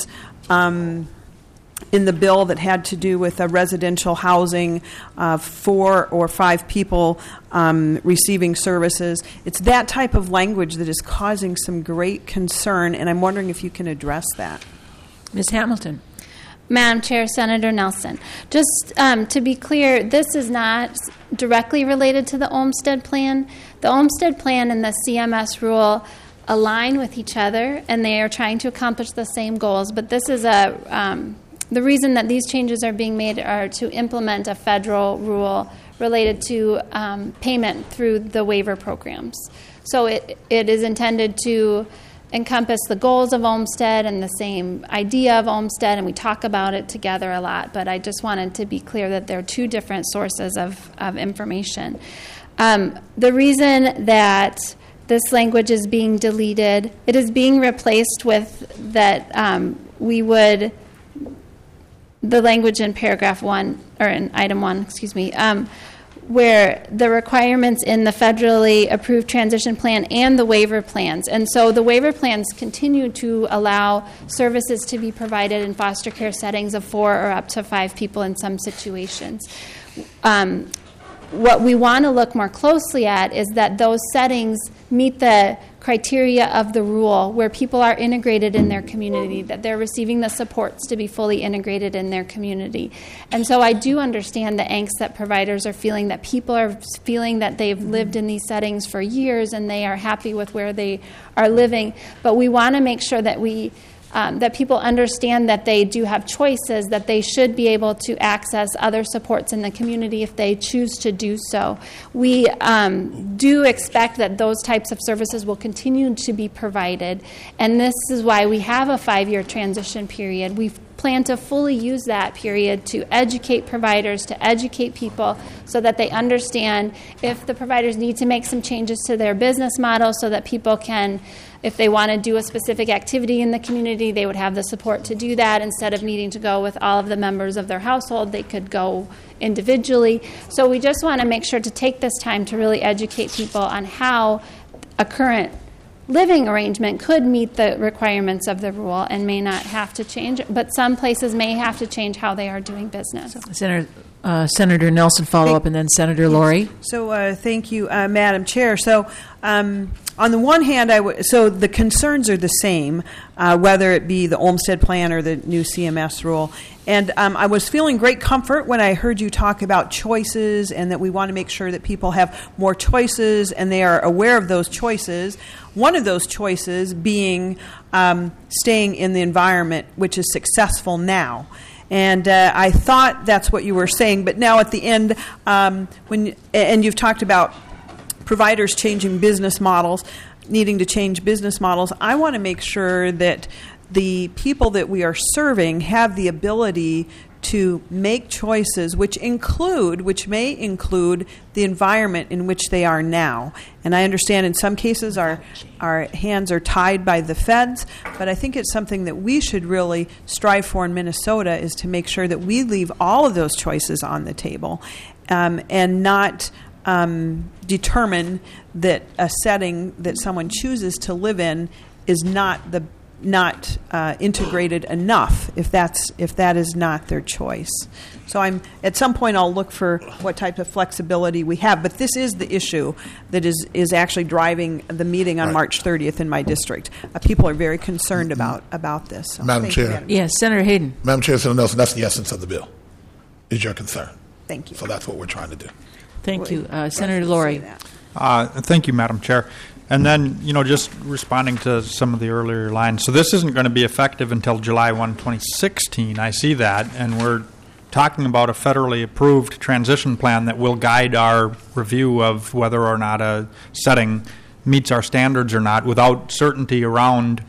um, in the bill that had to do with a residential housing, uh, four or five people um, receiving services. It's that type of language that is causing some great concern, and I'm wondering if you can address that. Miz Hamilton. Madam Chair, Senator Nelson, just um, to be clear, this is not directly related to the Olmstead Plan. The Olmstead Plan and the C M S rule align with each other, and they are trying to accomplish the same goals, but this is a um, the reason that these changes are being made are to implement a federal rule related to um, payment through the waiver programs. So it it is intended to encompass the goals of Olmstead and the same idea of Olmstead, and we talk about it together a lot, but I just wanted to be clear that there are two different sources of, of information. Um, the reason that this language is being deleted, it is being replaced with that um, we would, the language in paragraph one, or in item one, excuse me, um, where the requirements in the federally approved transition plan and the waiver plans. And so the waiver plans continue to allow services to be provided in foster care settings of four or up to five people in some situations. Um, what we want to look more closely at is that those settings meet the criteria of the rule, where people are integrated in their community, that they're receiving the supports to be fully integrated in their community. And so I do understand the angst that providers are feeling, that people are feeling that they've lived in these settings for years and they are happy with where they are living. But we want to make sure that we Um, that people understand that they do have choices, that they should be able to access other supports in the community if they choose to do so. We um, do expect that those types of services will continue to be provided, and this is why we have a five-year transition period. We plan to fully use that period to educate providers, to educate people so that they understand if the providers need to make some changes to their business model so that people can, if they want to do a specific activity in the community, they would have the support to do that. Instead of needing to go with all of the members of their household, they could go individually. So we just want to make sure to take this time to really educate people on how a current living arrangement could meet the requirements of the rule and may not have to change, but some places may have to change how they are doing business. Senator Uh, Senator Nelson follow up, and then Senator Laurie. So, uh, thank you, uh, Madam Chair. So, um, on the one hand, I w- so the concerns are the same, uh, whether it be the Olmstead Plan or the new C M S rule. And um, I was feeling great comfort when I heard you talk about choices and that we want to make sure that people have more choices and they are aware of those choices. One of those choices being um, staying in the environment which is successful now. And uh, I thought that's what you were saying, but now at the end, um, when and you've talked about providers changing business models, needing to change business models, I want to make sure that the people that we are serving have the ability to make choices which include, which may include the environment in which they are now. And I understand in some cases our our hands are tied by the feds, but I think it's something that we should really strive for in Minnesota is to make sure that we leave all of those choices on the table um, and not um, determine that a setting that someone chooses to live in is not the not uh, integrated enough if that's if that is not their choice. So I'm at some point I'll look for what type of flexibility we have, but this is the issue that is is actually driving the meeting on right. March thirtieth in my district. Uh, people are very concerned mm-hmm. about about this. So Madam thank Chair. you, Madam. Yes, Senator Hayden. Madam Chair, Senator Nelson, that's the essence of the bill, is your concern. Thank you. So that's what we're trying to do. Thank you. Uh, Senator Laurie. Uh, thank you, Madam Chair. And then, you know, just responding to some of the earlier lines. So this isn't going to be effective until July first, twenty sixteen. I see that. And we're talking about a federally approved transition plan that will guide our review of whether or not a setting meets our standards or not without certainty around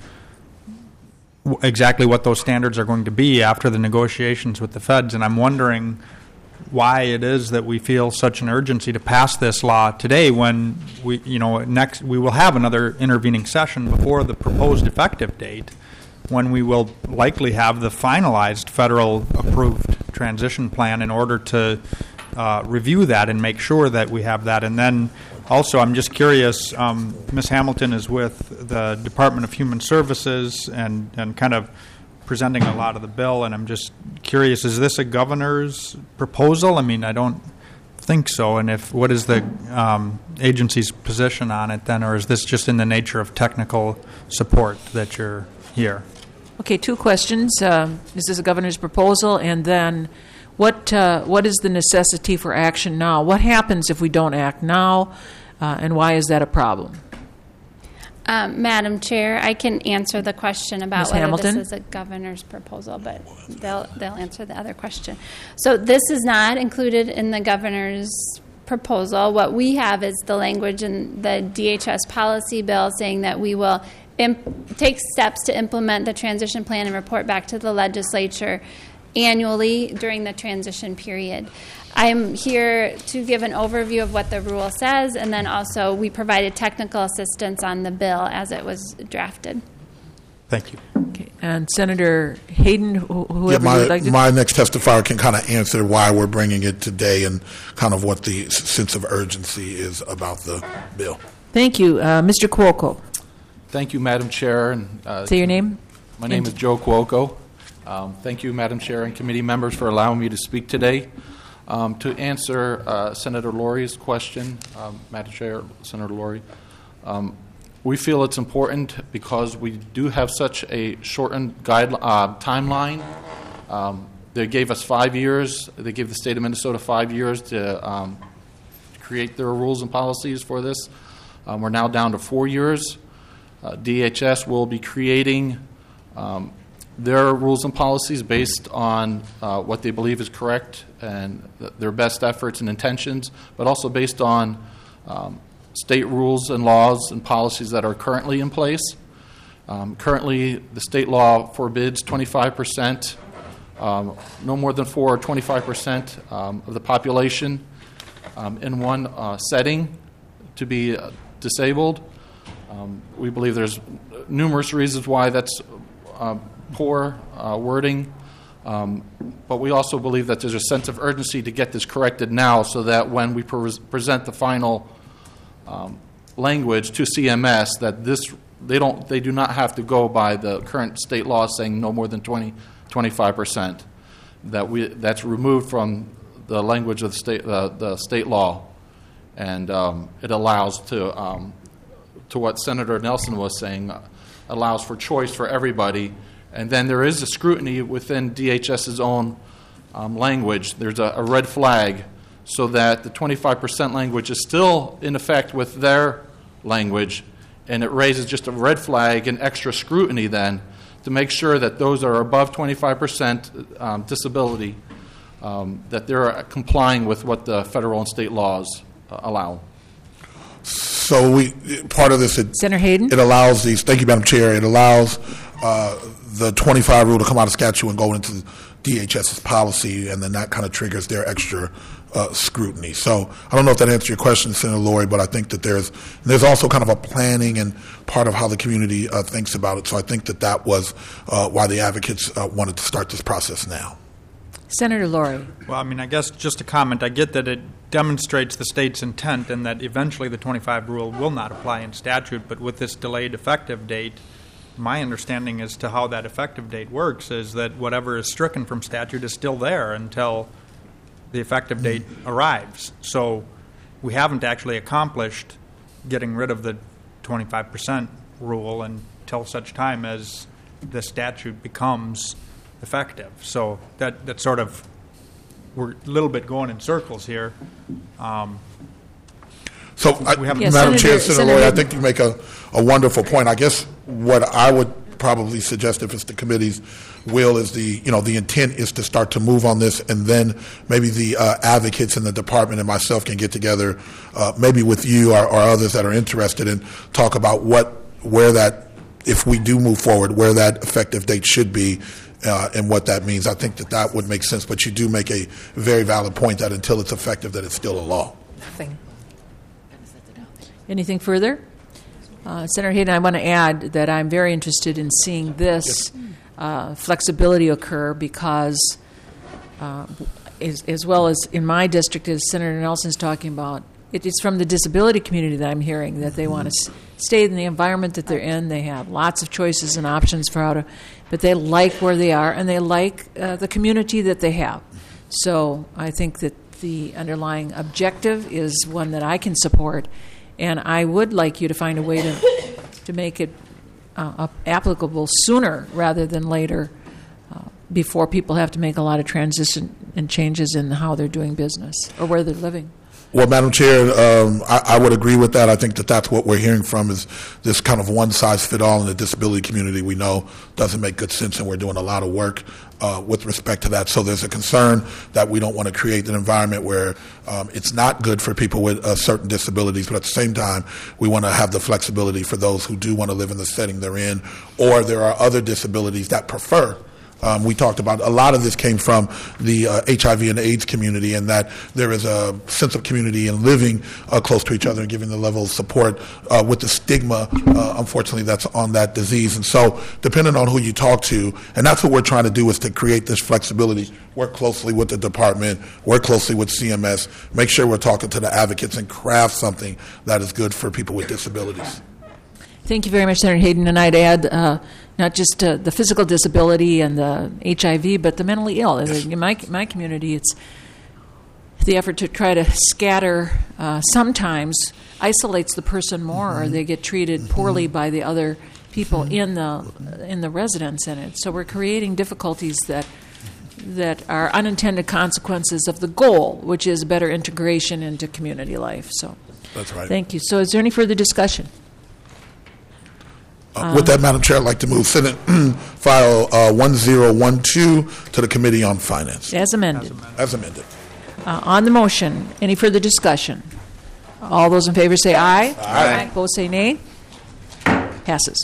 w- exactly what those standards are going to be after the negotiations with the feds. And I'm wondering why it is that we feel such an urgency to pass this law today when we, you know, next we will have another intervening session before the proposed effective date when we will likely have the finalized federal approved transition plan in order to uh, review that and make sure that we have that. And then also I'm just curious, um, Miz Hamilton is with the Department of Human Services and, and kind of presenting a lot of the bill, and I'm just curious, is this a governor's proposal? I mean, I don't think so. And if what is the um, agency's position on it then, or is this just in the nature of technical support that you're here? Okay, two questions. Um, is this a governor's proposal? And then what uh, what is the necessity for action now? What happens if we don't act now, uh, and why is that a problem? Um, Madam Chair, I can answer the question about Miz whether Hamilton? this is a governor's proposal, but they'll they'll answer the other question. So this is not included in the governor's proposal. What we have is the language in the D H S policy bill saying that we will imp- take steps to implement the transition plan and report back to the legislature annually during the transition period. I'm here to give an overview of what the rule says, and then also we provided technical assistance on the bill as it was drafted. Thank you. Okay. And Senator Hayden, wh- whoever Yeah, my, you'd like to... my next testifier can kind of answer why we're bringing it today and kind of what the s- sense of urgency is about the bill. Thank you. Uh, Mister Cuoco. Thank you, Madam Chair. And, uh, Say your name. My name is Joe Cuoco. Um, thank you, Madam Chair and committee members, for allowing me to speak today. Um, to answer uh, Senator Laurie's question, um, Madam Chair, Senator Laurie, um, we feel it's important because we do have such a shortened guide, uh, timeline. Um, they gave us five years. They gave the state of Minnesota five years to um, create their rules and policies for this. Um, we're now down to four years. Uh, D H S will be creating um, their rules and policies based on uh, what they believe is correct and th- their best efforts and intentions, but also based on um, state rules and laws and policies that are currently in place. Um, currently, the state law forbids twenty-five percent, um, no more than four or twenty-five percent um, of the population um, in one uh, setting to be uh, disabled. Um, we believe there's numerous reasons why that's uh, poor uh, wording, um, but we also believe that there's a sense of urgency to get this corrected now so that when we pre- present the final um, language to C M S, that this they don't they do not have to go by the current state law saying no more than twenty, twenty-five percent. That we that's removed from the language of the state, uh, the state law, and um, it allows to, um, to what Senator Nelson was saying, uh, allows for choice for everybody. And then there is a scrutiny within D H S's own um, language. There's a, a red flag so that the twenty-five percent language is still in effect with their language, and it raises just a red flag and extra scrutiny then to make sure that those that are above twenty-five percent um, disability, um, that they're complying with what the federal and state laws uh, allow. So we part of this, it, Senator Hayden? It allows these. Thank you, Madam Chair. It allows uh, the twenty-five rule to come out of statute and go into D H S's policy, and then that kind of triggers their extra uh, scrutiny. So I don't know if that answers your question, Senator Lori, but I think that there's there's also kind of a planning and part of how the community uh, thinks about it. So I think that that was uh, why the advocates uh, wanted to start this process now. Senator Lori. Well, I mean, I guess just a comment. I get that it demonstrates the state's intent and that eventually the twenty-five rule will not apply in statute, but with this delayed effective date, my understanding as to how that effective date works is that whatever is stricken from statute is still there until the effective date arrives. So we haven't actually accomplished getting rid of the twenty-five percent rule until such time as the statute becomes effective. So that that sort of, we're a little bit going in circles here. Um, So, I, we have- Madam Yeah, Chair, Senator- Senator Senator- Lori, I think you make a, a wonderful point. I guess what I would probably suggest, if it's the committee's will, is the you know the intent is to start to move on this, and then maybe the uh, advocates in the department and myself can get together, uh, maybe with you or, or others that are interested, and talk about what where that, if we do move forward, where that effective date should be. Uh, and what that means. I think that that would make sense, but you do make a very valid point that until it's effective, that it's still a law. Nothing. Anything further? Uh, Senator Hayden, I want to add that I'm very interested in seeing this uh, flexibility occur because, uh, as, as well as in my district, as Senator Nelson's talking about, it is from the disability community that I'm hearing that they want to s- stay in the environment that they're in. They have lots of choices and options for how to, but they like where they are and they like uh, the community that they have. So I think that the underlying objective is one that I can support, and I would like you to find a way to to make it uh, applicable sooner rather than later, uh, before people have to make a lot of transition and changes in how they're doing business or where they're living. Well, Madam Chair, um, I, I would agree with that. I think that that's what we're hearing from is this kind of one-size-fit-all in the disability community. We know doesn't make good sense, and we're doing a lot of work uh, with respect to that. So there's a concern that we don't want to create an environment where um, it's not good for people with uh, certain disabilities, but at the same time, we want to have the flexibility for those who do want to live in the setting they're in, or there are other disabilities that prefer. Um, we talked about a lot of this came from the uh, H I V and AIDS community, and that there is a sense of community and living uh, close to each other and giving the level of support uh, with the stigma, uh, unfortunately, that's on that disease. And so, depending on who you talk to, and that's what we're trying to do is to create this flexibility, work closely with the department, work closely with C M S, make sure we're talking to the advocates and craft something that is good for people with disabilities. Thank you very much, Senator Hayden. And I'd add uh, not just uh, the physical disability and the H I V, but the mentally ill. Yes. In my, my community, it's the effort to try to scatter uh, sometimes isolates the person more, mm-hmm. or they get treated mm-hmm. poorly by the other people mm-hmm. in the in the residence in it. So we're creating difficulties that that are unintended consequences of the goal, which is better integration into community life. So that's right. Thank you. So is there any further discussion? Uh, with that, Madam Chair, I'd like to move Senate File uh, one zero one two to the Committee on Finance. As amended. As amended. Uh, on the motion, any further discussion? All those in favor say aye. Aye. Opposed say nay. Passes.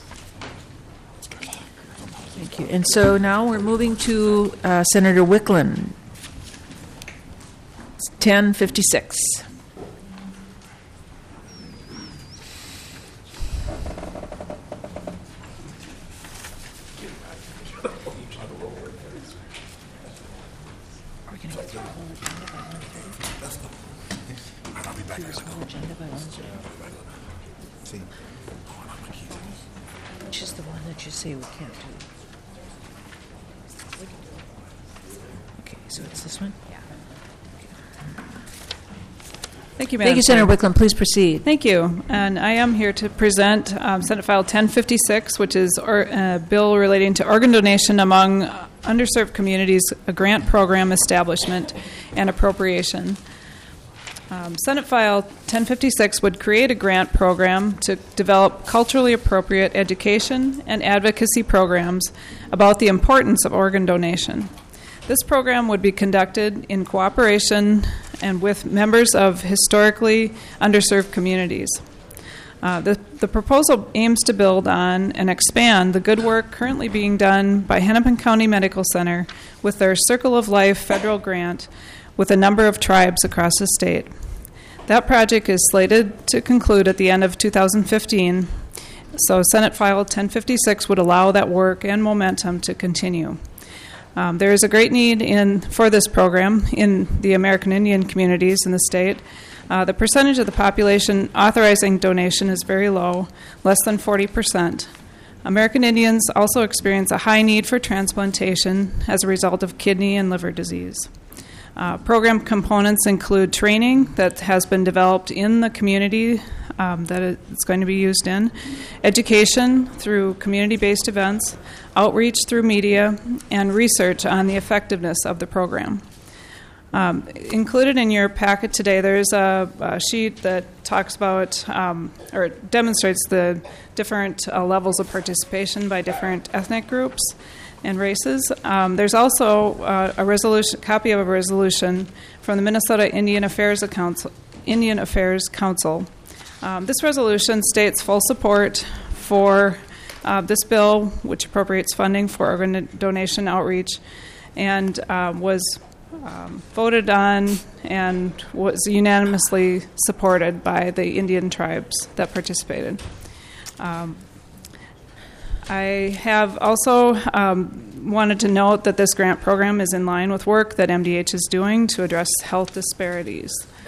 Thank you. And so now we're moving to uh, Senator Wicklund. ten fifty-six. Which is the one that you say we can't do? Okay, so it's this one? Yeah. Okay. Thank you, Madam Thank you, Senator Chair. Wicklund. Please proceed. Thank you. And I am here to present um, Senate File ten fifty-six, which is a uh, bill relating to organ donation among underserved communities, a grant program establishment, and appropriation. Um, Senate File ten fifty-six would create a grant program to develop culturally appropriate education and advocacy programs about the importance of organ donation. This program would be conducted in cooperation and with members of historically underserved communities. Uh, the, the proposal aims to build on and expand the good work currently being done by Hennepin County Medical Center with their Circle of Life federal grant with a number of tribes across the state. That project is slated to conclude at the end of two thousand fifteen, so Senate File ten fifty-six would allow that work and momentum to continue. Um, there is a great need in for this program in the American Indian communities in the state. Uh, the percentage of the population authorizing donation is very low, less than forty percent. American Indians also experience a high need for transplantation as a result of kidney and liver disease. Uh, program components include training that has been developed in the community um, that it's going to be used in, education through community-based events, outreach through media, and research on the effectiveness of the program. Um, included in your packet today, there's a, a sheet that talks about um, or demonstrates the different uh, levels of participation by different ethnic groups and races. Um, there's also uh, a resolution, copy of a resolution from the Minnesota Indian Affairs Council. Indian Affairs Council. Um, this resolution states full support for uh, this bill, which appropriates funding for organ donation outreach, and uh, was um, voted on and was unanimously supported by the Indian tribes that participated. Um, I have also um, wanted to note that this grant program is in line with work that M D H is doing to address health disparities.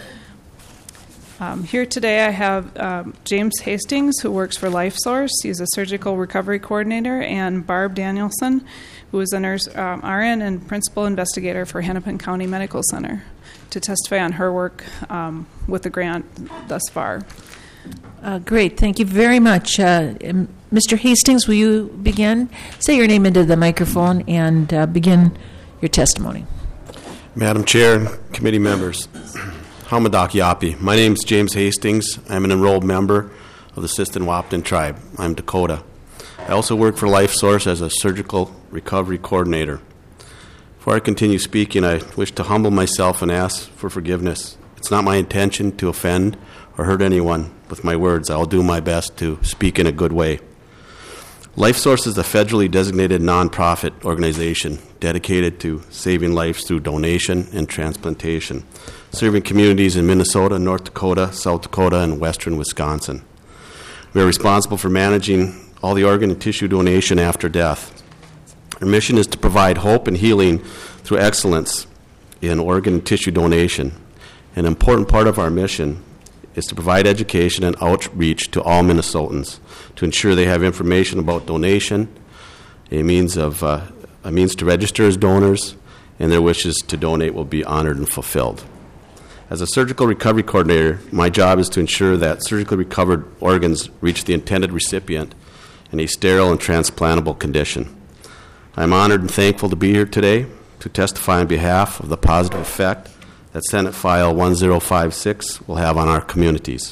Um, here today I have um, James Hastings, who works for LifeSource. He's a surgical recovery coordinator, and Barb Danielson, who is a nurse um, R N and principal investigator for Hennepin County Medical Center, to testify on her work um, with the grant thus far. Uh, great. Thank you very much. Uh, um, Mister Hastings, will you begin? Say your name into the microphone and uh, begin your testimony. Madam Chair and committee members, Hamadak Yapi. My name is James Hastings. I'm an enrolled member of the Sisseton-Wahpeton tribe. I'm Dakota. I also work for LifeSource as a surgical recovery coordinator. Before I continue speaking, I wish to humble myself and ask for forgiveness. It's not my intention to offend or hurt anyone with my words. I'll do my best to speak in a good way. LifeSource is a federally designated nonprofit organization dedicated to saving lives through donation and transplantation, serving communities in Minnesota, North Dakota, South Dakota, and western Wisconsin. We are responsible for managing all the organ and tissue donation after death. Our mission is to provide hope and healing through excellence in organ and tissue donation. An important part of our mission is to provide education and outreach to all Minnesotans to ensure they have information about donation, a means of uh, a means to register as donors, and their wishes to donate will be honored and fulfilled. As a surgical recovery coordinator, my job is to ensure that surgically recovered organs reach the intended recipient in a sterile and transplantable condition. I'm honored and thankful to be here today to testify on behalf of the positive effect that Senate File one zero five six will have on our communities.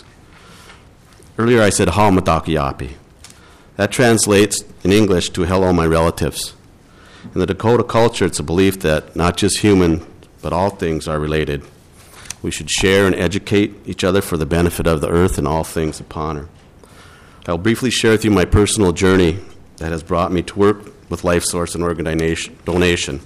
Earlier I said Haumatakayapi. That translates in English to hello my relatives. In the Dakota culture, it's a belief that not just human, but all things are related. We should share and educate each other for the benefit of the earth and all things upon her. I'll briefly share with you my personal journey that has brought me to work with LifeSource and organ donation.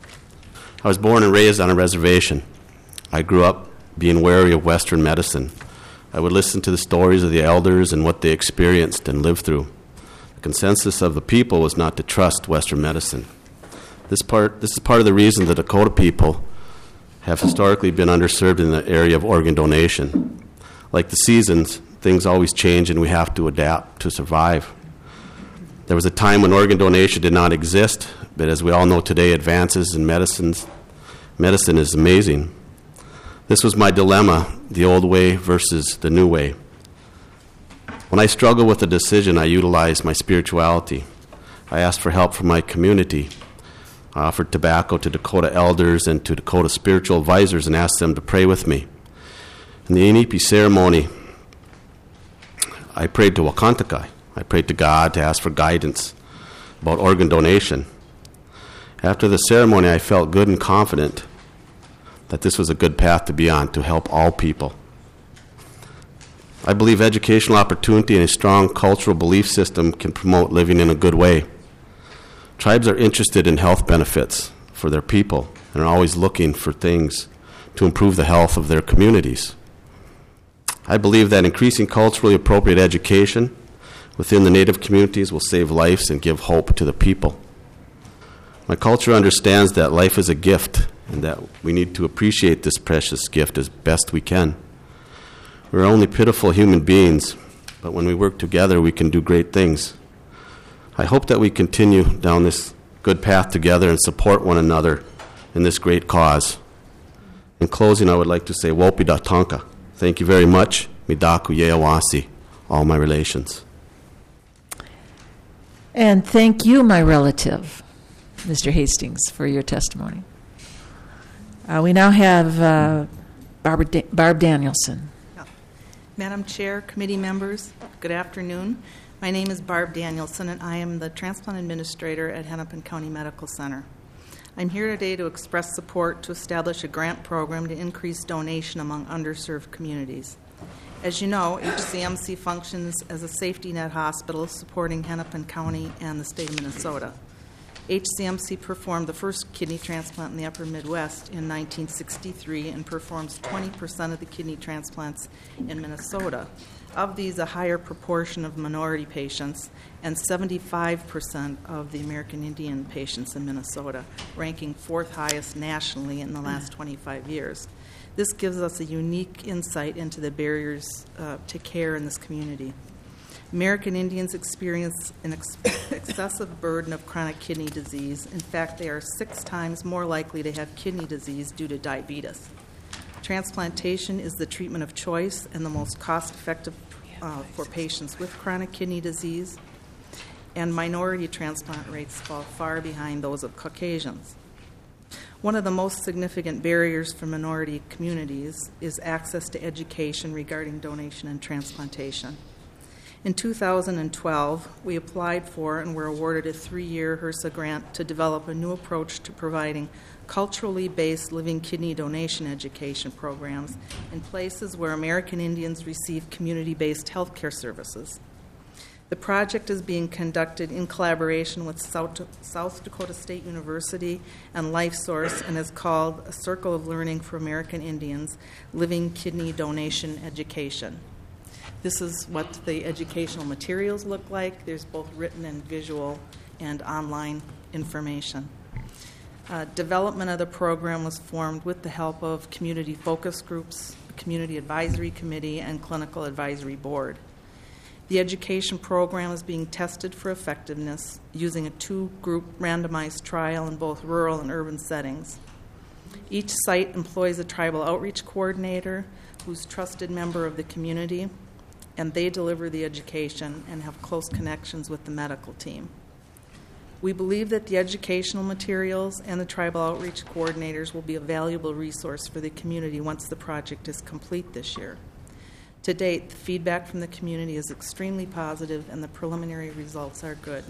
I was born and raised on a reservation. I grew up being wary of Western medicine. I would listen to the stories of the elders and what they experienced and lived through. The consensus of the people was not to trust Western medicine. This part, this is part of the reason the Dakota people have historically been underserved in the area of organ donation. Like the seasons, things always change and we have to adapt to survive. There was a time when organ donation did not exist, but as we all know today, advances in medicines, medicine is amazing. This was my dilemma, the old way versus the new way. When I struggled with a decision, I utilized my spirituality. I asked for help from my community. I offered tobacco to Dakota elders and to Dakota spiritual advisors and asked them to pray with me. In the Inipi ceremony, I prayed to Wakantakai. I prayed to God to ask for guidance about organ donation. After the ceremony, I felt good and confident that this was a good path to be on, to help all people. I believe educational opportunity and a strong cultural belief system can promote living in a good way. Tribes are interested in health benefits for their people and are always looking for things to improve the health of their communities. I believe that increasing culturally appropriate education within the Native communities will save lives and give hope to the people. My culture understands that life is a gift and that we need to appreciate this precious gift as best we can. We're only pitiful human beings, but when we work together, we can do great things. I hope that we continue down this good path together and support one another in this great cause. In closing, I would like to say, Wopi da Tonka. Thank you very much. Midaku Yeawasi, all my relations. And thank you, my relative, Mister Hastings, for your testimony. Uh, we now have uh, Barbara da- Barb Danielson. Madam Chair, committee members, good afternoon. My name is Barb Danielson, and I am the transplant administrator at Hennepin County Medical Center. I'm here today to express support to establish a grant program to increase donation among underserved communities. As you know, H C M C functions as a safety net hospital supporting Hennepin County and the state of Minnesota. H C M C performed the first kidney transplant in the upper Midwest in nineteen sixty-three and performs twenty percent of the kidney transplants in Minnesota. Of these, a higher proportion of minority patients and seventy-five percent of the American Indian patients in Minnesota, ranking fourth highest nationally in the last twenty-five years. This gives us a unique insight into the barriers uh, to care in this community. American Indians experience an ex- excessive burden of chronic kidney disease. In fact, they are six times more likely to have kidney disease due to diabetes. Transplantation is the treatment of choice and the most cost-effective uh, for patients with chronic kidney disease, and minority transplant rates fall far behind those of Caucasians. One of the most significant barriers for minority communities is access to education regarding donation and transplantation. In two thousand twelve, we applied for and were awarded a three-year HRSA grant to develop a new approach to providing culturally based living kidney donation education programs in places where American Indians receive community-based health care services. The project is being conducted in collaboration with South, South Dakota State University and LifeSource and is called A Circle of Learning for American Indians, Living Kidney Donation Education. This is what the educational materials look like. There's both written and visual and online information. Uh, development of the program was formed with the help of community focus groups, a community advisory committee, and clinical advisory board. The education program is being tested for effectiveness using a two-group randomized trial in both rural and urban settings. Each site employs a tribal outreach coordinator who's a trusted member of the community, and they deliver the education and have close connections with the medical team. We believe that the educational materials and the tribal outreach coordinators will be a valuable resource for the community once the project is complete this year. To date, the feedback from the community is extremely positive and the preliminary results are good.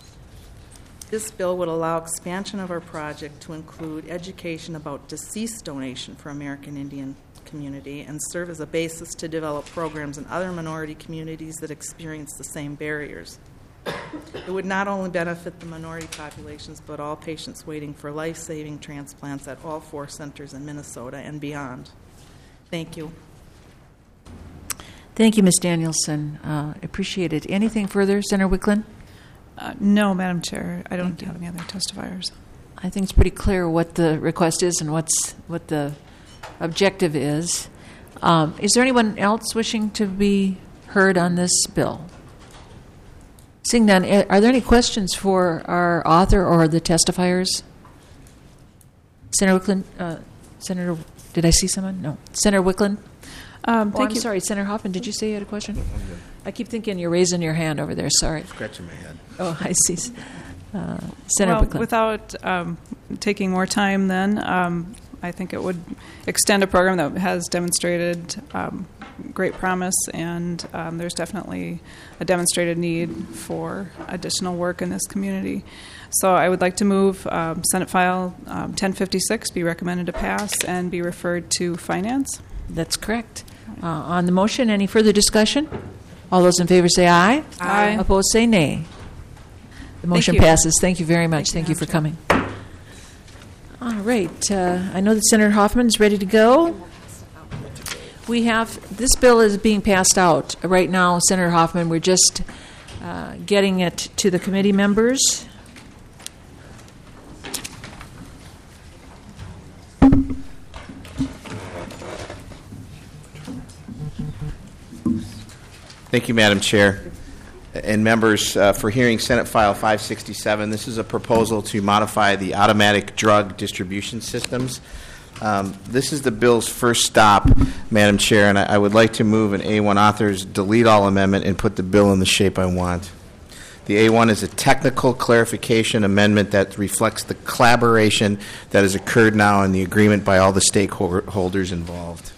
This bill would allow expansion of our project to include education about deceased donation for American Indian community and serve as a basis to develop programs in other minority communities that experience the same barriers. It would not only benefit the minority populations, but all patients waiting for life-saving transplants at all four centers in Minnesota and beyond. Thank you. Thank you, Miz Danielson. Uh, appreciate it. Anything further, Senator Wicklund? Uh, no, Madam Chair. I don't have any other testifiers. I think it's pretty clear what the request is and what's what the objective is. Um, is there anyone else wishing to be heard on this bill? Seeing none, are there any questions for our author or the testifiers? Senator Wicklund, uh, Senator Did I see someone? No. Senator Wickland? Um, oh, thank I'm you. sorry. Senator Hoffman, did you say you had a question? I keep thinking you're raising your hand over there. Sorry. Scratching my head. Oh, I see. Uh, Senator well, Wickland. without um, taking more time then, um, I think it would extend a program that has demonstrated um, great promise, and um, there's definitely a demonstrated need for additional work in this community. So I would like to move um, Senate File um, ten fifty-six be recommended to pass and be referred to Finance. That's correct. Uh, on the motion, any further discussion? All those in favor say aye. Aye. Opposed say nay. The motion you. passes. Thank you very much. Thank you for coming. All right. Uh, I know that Senator Hoffman is ready to go. We have, this bill is being passed out right now, Senator Hoffman. We're just uh, getting it to the committee members. Thank you, Madam Chair. And members, uh, for hearing Senate File five sixty-seven, this is a proposal to modify the automatic drug distribution systems. Um, this is the bill's first stop, Madam Chair, and I, I would like to move an A one authors delete all amendment and put the bill in the shape I want. The A one is a technical clarification amendment that reflects the collaboration that has occurred now in the agreement by all the stakeholders involved.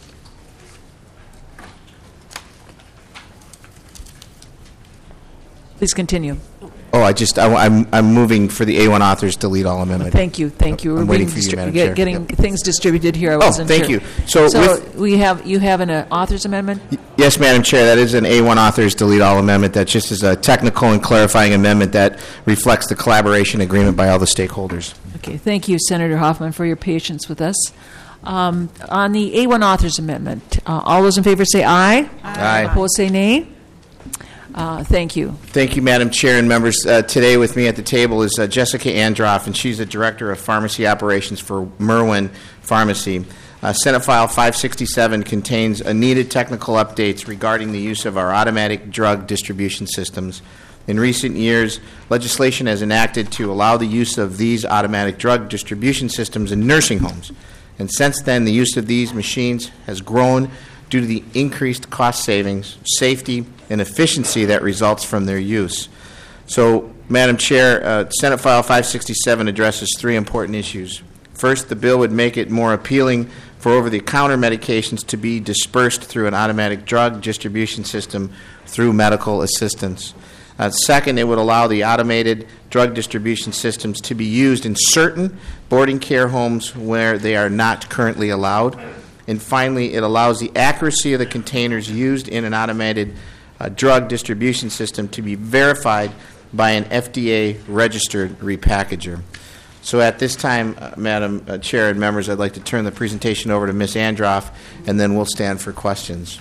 Please continue. Oh, I just, I, I'm, I'm moving for the A one authors delete all amendment. Thank you, thank you. I'm We're waiting being for you, distri- Madam get- Chair. Getting Yep. things distributed here. I Oh, wasn't thank sure. you. So So with- we have, you have an uh, author's amendment? Yes, Madam Chair, that is an A one authors delete all amendment that just is a technical and clarifying amendment that reflects the collaboration agreement by all the stakeholders. Okay, thank you, Senator Hoffman, for your patience with us. Um, on the A one authors amendment, uh, all those in favor say aye. Aye. Opposed say nay. Uh, thank you. Thank you, Madam Chair and members. Uh, today with me at the table is uh, Jessica Androff, and she's the Director of Pharmacy Operations for Merwin Pharmacy. Uh, Senate File five sixty-seven contains a needed technical updates regarding the use of our automatic drug distribution systems. In recent years, legislation has enacted to allow the use of these automatic drug distribution systems in nursing homes. And since then, the use of these machines has grown due to the increased cost savings, safety, and efficiency that results from their use. So, Madam Chair, uh, Senate File five sixty-seven addresses three important issues. First, the bill would make it more appealing for over-the-counter medications to be dispersed through an automatic drug distribution system through medical assistance. Uh, second, it would allow the automated drug distribution systems to be used in certain boarding care homes where they are not currently allowed. And finally, it allows the accuracy of the containers used in an automated uh, drug distribution system to be verified by an F D A-registered repackager. So at this time, uh, Madam uh, Chair and members, I'd like to turn the presentation over to Miz Androff, and then we'll stand for questions.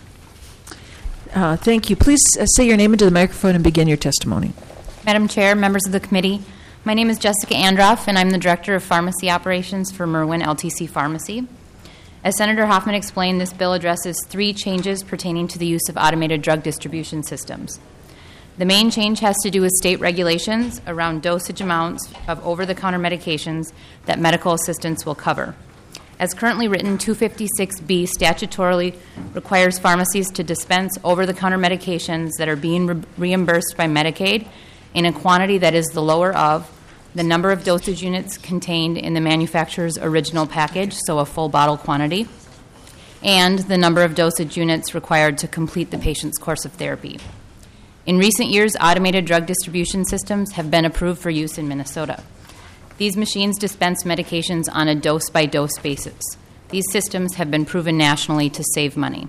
Uh, thank you. Please uh, say your name into the microphone and begin your testimony. Madam Chair, members of the committee, my name is Jessica Androff, and I'm the Director of Pharmacy Operations for Merwin L T C Pharmacy. As Senator Hoffman explained, this bill addresses three changes pertaining to the use of automated drug distribution systems. The main change has to do with state regulations around dosage amounts of over-the-counter medications that medical assistance will cover. As currently written, two fifty-six B statutorily requires pharmacies to dispense over-the-counter medications that are being re- reimbursed by Medicaid in a quantity that is the lower of the number of dosage units contained in the manufacturer's original package, so a full bottle quantity, and the number of dosage units required to complete the patient's course of therapy. In recent years, automated drug distribution systems have been approved for use in Minnesota. These machines dispense medications on a dose-by-dose basis. These systems have been proven nationally to save money.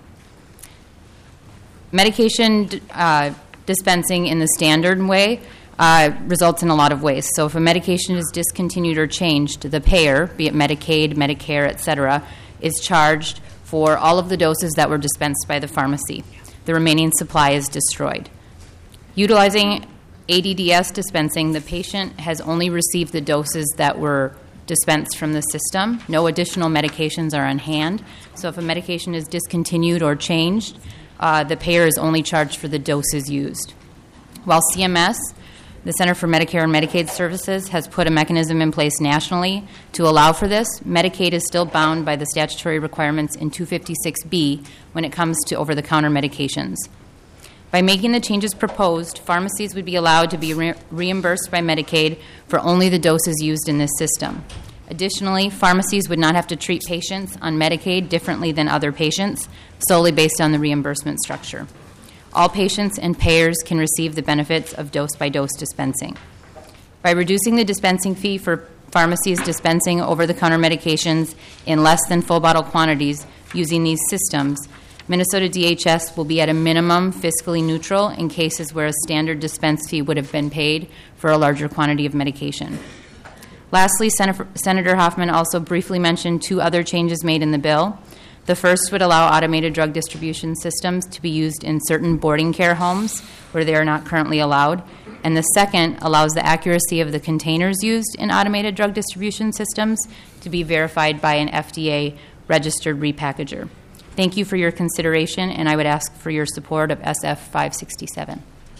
Medication uh, dispensing in the standard way uh, results in a lot of waste. So if a medication is discontinued or changed, the payer, be it Medicaid, Medicare, et cetera, is charged for all of the doses that were dispensed by the pharmacy. The remaining supply is destroyed. Utilizing A D D S dispensing, the patient has only received the doses that were dispensed from the system. No additional medications are on hand. So if a medication is discontinued or changed, uh, the payer is only charged for the doses used. While C M S The Center for Medicare and Medicaid Services has put a mechanism in place nationally to allow for this. Medicaid is still bound by the statutory requirements in two fifty-six B when it comes to over-the-counter medications. By making the changes proposed, pharmacies would be allowed to be re- reimbursed by Medicaid for only the doses used in this system. Additionally, pharmacies would not have to treat patients on Medicaid differently than other patients, solely based on the reimbursement structure. All patients and payers can receive the benefits of dose-by-dose dispensing. By reducing the dispensing fee for pharmacies dispensing over-the-counter medications in less than full bottle quantities using these systems, Minnesota D H S will be at a minimum fiscally neutral in cases where a standard dispense fee would have been paid for a larger quantity of medication. Lastly, Sen- Senator Hoffman also briefly mentioned two other changes made in the bill. The first would allow automated drug distribution systems to be used in certain boarding care homes where they are not currently allowed. And the second allows the accuracy of the containers used in automated drug distribution systems to be verified by an F D A-registered repackager. Thank you for your consideration, and I would ask for your support of S F five sixty-seven.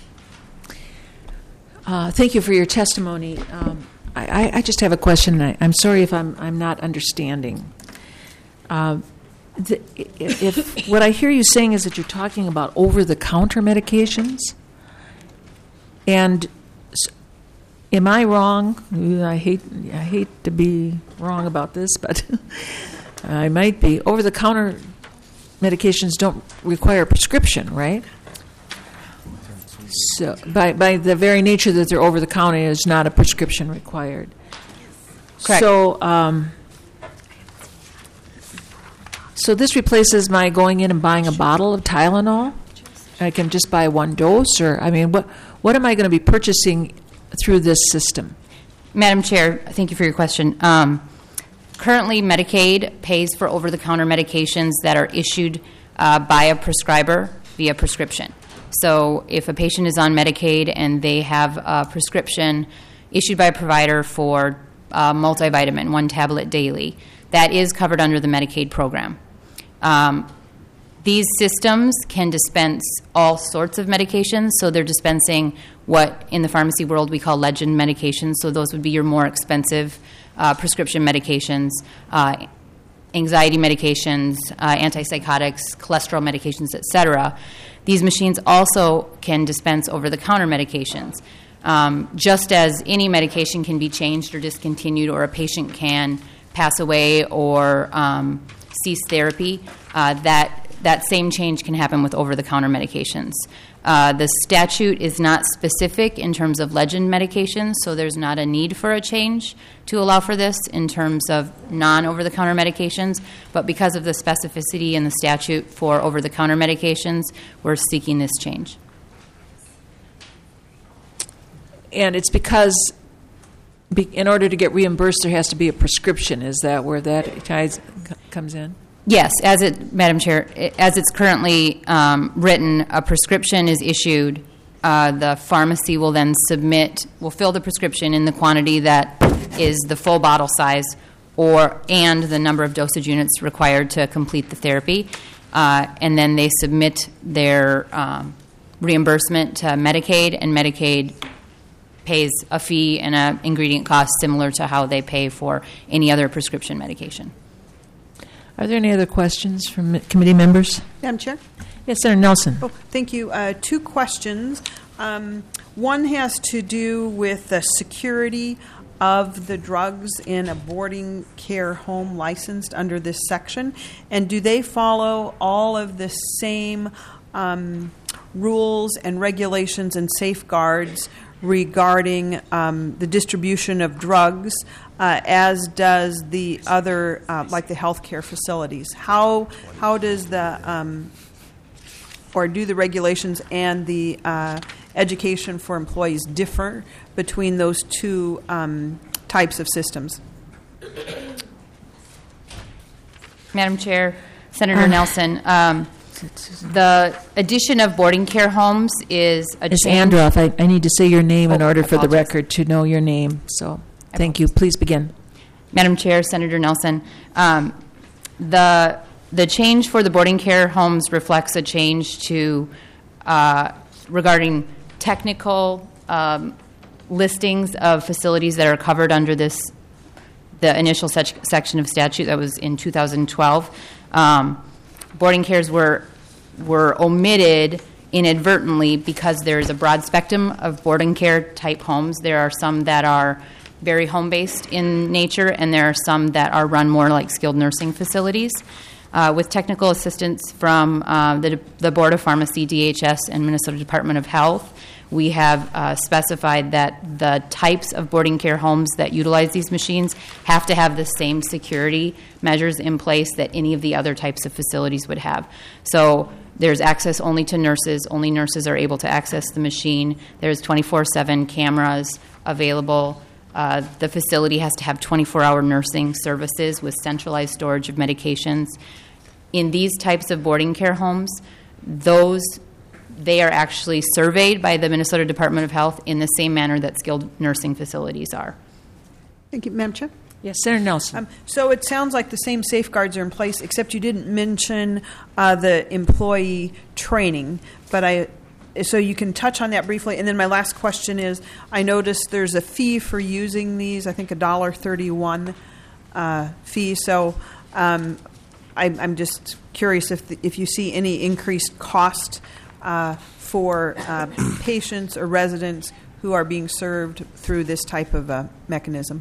Uh, thank you for your testimony. Um, I, I just have a question. I, I'm sorry if I'm, I'm not understanding. Uh, The, if what I hear you saying is that you're talking about over-the-counter medications, and am I wrong? I hate I hate to be wrong about this, but I might be. Over-the-counter medications don't require a prescription, right? So, by by the very nature that they're over-the-counter, is not a prescription required. Correct. So. Um, So this replaces my going in and buying a bottle of Tylenol? I can just buy one dose? Or, I mean, what what am I going to be purchasing through this system? Madam Chair, thank you for your question. Um, currently, Medicaid pays for over-the-counter medications that are issued uh, by a prescriber via prescription. So if a patient is on Medicaid and they have a prescription issued by a provider for uh, multivitamin, one tablet daily, that is covered under the Medicaid program. Um, these systems can dispense all sorts of medications, so they're dispensing what in the pharmacy world we call legend medications, so those would be your more expensive uh, prescription medications, uh, anxiety medications, uh, antipsychotics, cholesterol medications, et cetera. These machines also can dispense over-the-counter medications. Um, just as any medication can be changed or discontinued, or a patient can pass away or um, cease therapy, uh, that that same change can happen with over-the-counter medications. Uh, the statute is not specific in terms of legend medications, so there's not a need for a change to allow for this in terms of non-over-the-counter medications, but because of the specificity in the statute for over-the-counter medications, we're seeking this change. And it's because be, in order to get reimbursed, there has to be a prescription. Is that where that ties, comes in? Yes, as it, Madam Chair, as it's currently um, written, a prescription is issued. Uh, the pharmacy will then submit, will fill the prescription in the quantity that is the full bottle size, or and the number of dosage units required to complete the therapy, uh, and then they submit their um, reimbursement to Medicaid, and Medicaid pays a fee and an ingredient cost similar to how they pay for any other prescription medication. Are there any other questions from committee members? Madam Chair? Yes, Senator Nelson. Oh, thank you. Uh, two questions. Um, one has to do with the security of the drugs in a boarding care home licensed under this section, and do they follow all of the same um, rules and regulations and safeguards regarding um, the distribution of drugs, uh, as does the other, uh, like the healthcare facilities? How how does the um, or do the regulations and the uh, education for employees differ between those two um, types of systems? Madam Chair, Senator Uh, Nelson, um, the addition of boarding care homes is a Miz change. Androff, I, I need to say your name in Oh, order I for the apologize. record to know your name. So, thank you. Please begin. Madam Chair, Senator Nelson, um, the the change for the boarding care homes reflects a change to uh, regarding technical um, listings of facilities that are covered under this, the initial sec- section of statute that was in two thousand twelve. Um, boarding cares were were omitted inadvertently because there's a broad spectrum of boarding care type homes. There are some that are very home-based in nature, and there are some that are run more like skilled nursing facilities. Uh, with technical assistance from uh, the, the Board of Pharmacy, D H S, and Minnesota Department of Health, we have uh, specified that the types of boarding care homes that utilize these machines have to have the same security measures in place that any of the other types of facilities would have. So there's access only to nurses. Only nurses are able to access the machine. There's twenty-four seven cameras available. Uh, the facility has to have twenty-four hour nursing services with centralized storage of medications. In these types of boarding care homes, those they are actually surveyed by the Minnesota Department of Health in the same manner that skilled nursing facilities are. Thank you, Madam Chair. Yes, Senator Nelson. Um, so it sounds like the same safeguards are in place, except you didn't mention uh, the employee training. But I, so you can touch on that briefly. And then my last question is: I noticed there's a fee for using these. I think a dollar thirty-one uh, fee. So um, I'm, I'm just curious if the, if you see any increased cost uh, for uh, patients or residents who are being served through this type of uh, mechanism.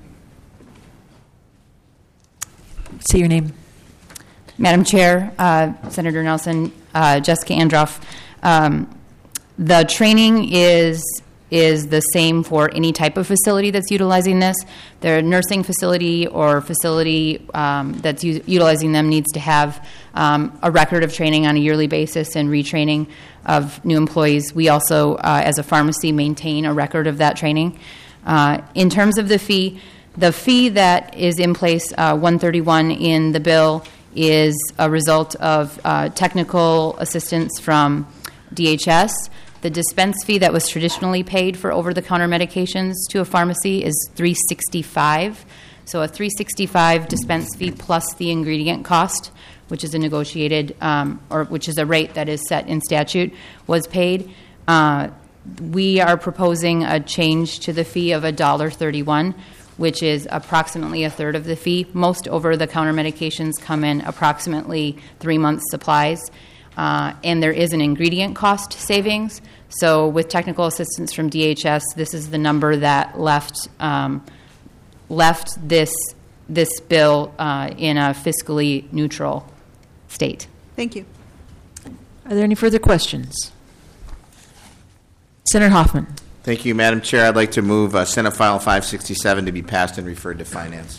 Say your name. Madam Chair, uh, Senator Nelson, uh, Jessica Androff. Um, the training is is the same for any type of facility that's utilizing this. The nursing facility or facility um, that's u- utilizing them needs to have um, a record of training on a yearly basis and retraining of new employees. We also, uh, as a pharmacy, maintain a record of that training. Uh, in terms of the fee, the fee that is in place, uh, one thirty-one in the bill, is a result of uh, technical assistance from D H S. The dispense fee that was traditionally paid for over-the-counter medications to a pharmacy is three hundred sixty-five dollars. So a three hundred sixty-five dollars dispense fee plus the ingredient cost, which is a negotiated, um, or which is a rate that is set in statute, was paid. Uh, we are proposing a change to the fee of one dollar thirty-one, which is approximately a third of the fee. Most over-the-counter medications come in approximately three months' supplies, uh, and there is an ingredient cost savings. So with technical assistance from D H S, this is the number that left um, left this this bill uh, in a fiscally neutral state. Thank you. Are there any further questions? Senator Hoffman. Thank you, Madam Chair. I'd like to move uh, Senate File five sixty-seven to be passed and referred to Finance.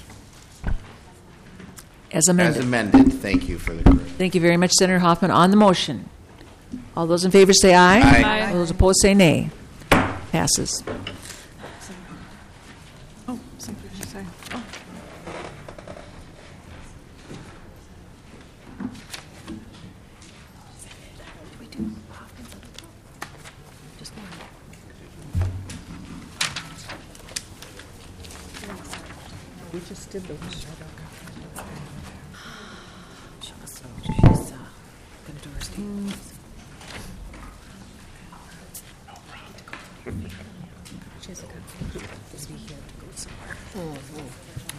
As amended. As amended. Thank you for the correction. Thank you very much, Senator Hoffman. On the motion, all those in favor say aye. Aye. Aye. All those opposed say nay. Passes. Oh, something to say. Oh. We just did the one. She's uh, going to do her statement. She has a good this week here to go somewhere. Mm-hmm.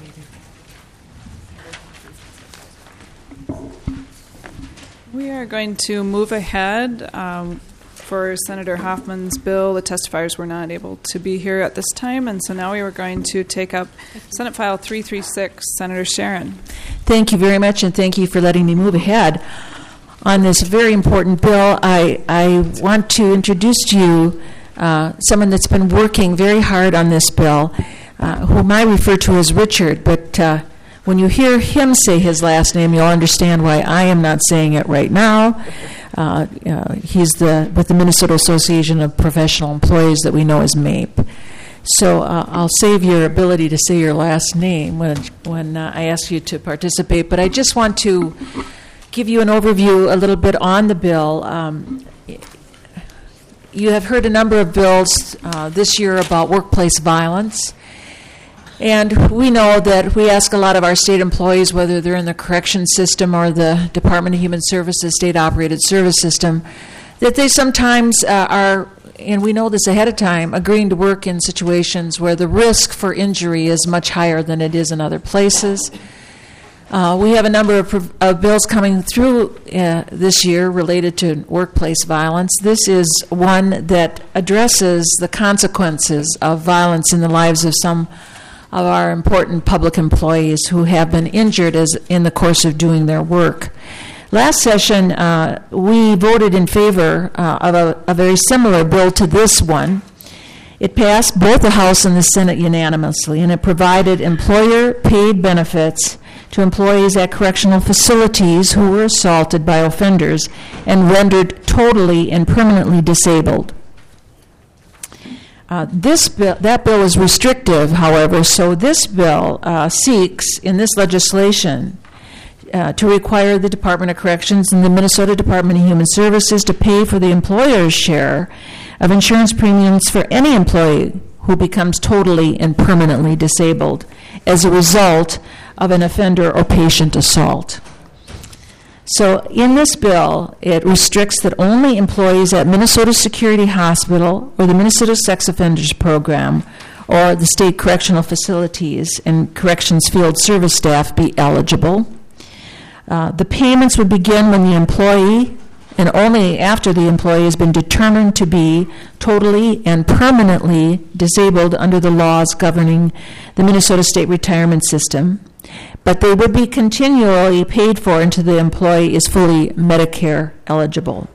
Maybe. We are going to move ahead um, for Senator Hoffman's bill. The testifiers were not able to be here at this time, and so now we are going to take up Senate File three thirty-six. Senator Sharon. Thank you very much, and thank you for letting me move ahead on this very important bill. I, I want to introduce to you uh, someone that's been working very hard on this bill, uh, whom I refer to as Richard, but uh, when you hear him say his last name, you'll understand why I am not saying it right now. Uh, uh, he's the with the Minnesota Association of Professional Employees that we know as MAPE. So uh, I'll save your ability to say your last name when when uh, I ask you to participate. But I just want to give you an overview a little bit on the bill. Um, you have heard a number of bills uh, this year about workplace violence. And we know that we ask a lot of our state employees, whether they're in the correction system or the Department of Human Services state-operated service system, that they sometimes uh, are and we know this ahead of time, agreeing to work in situations where the risk for injury is much higher than it is in other places. Uh, we have a number of, prov- of bills coming through uh, this year related to workplace violence. This is one that addresses the consequences of violence in the lives of some of our important public employees who have been injured as in the course of doing their work. Last session, uh, we voted in favor uh, of a, a very similar bill to this one. It passed both the House and the Senate unanimously, and it provided employer-paid benefits to employees at correctional facilities who were assaulted by offenders and rendered totally and permanently disabled. Uh, this bill, that bill is restrictive, however, so this bill uh, seeks, in this legislation, uh, to require the Department of Corrections and the Minnesota Department of Human Services to pay for the employer's share of insurance premiums for any employee who becomes totally and permanently disabled as a result of an offender or patient assault. So in this bill, it restricts that only employees at Minnesota Security Hospital or the Minnesota Sex Offenders Program or the state correctional facilities and corrections field service staff be eligible. Uh, the payments would begin when the employee, and only after the employee has been determined to be totally and permanently disabled under the laws governing the Minnesota State Retirement System. But they would be continually paid for until the employee is fully Medicare eligible.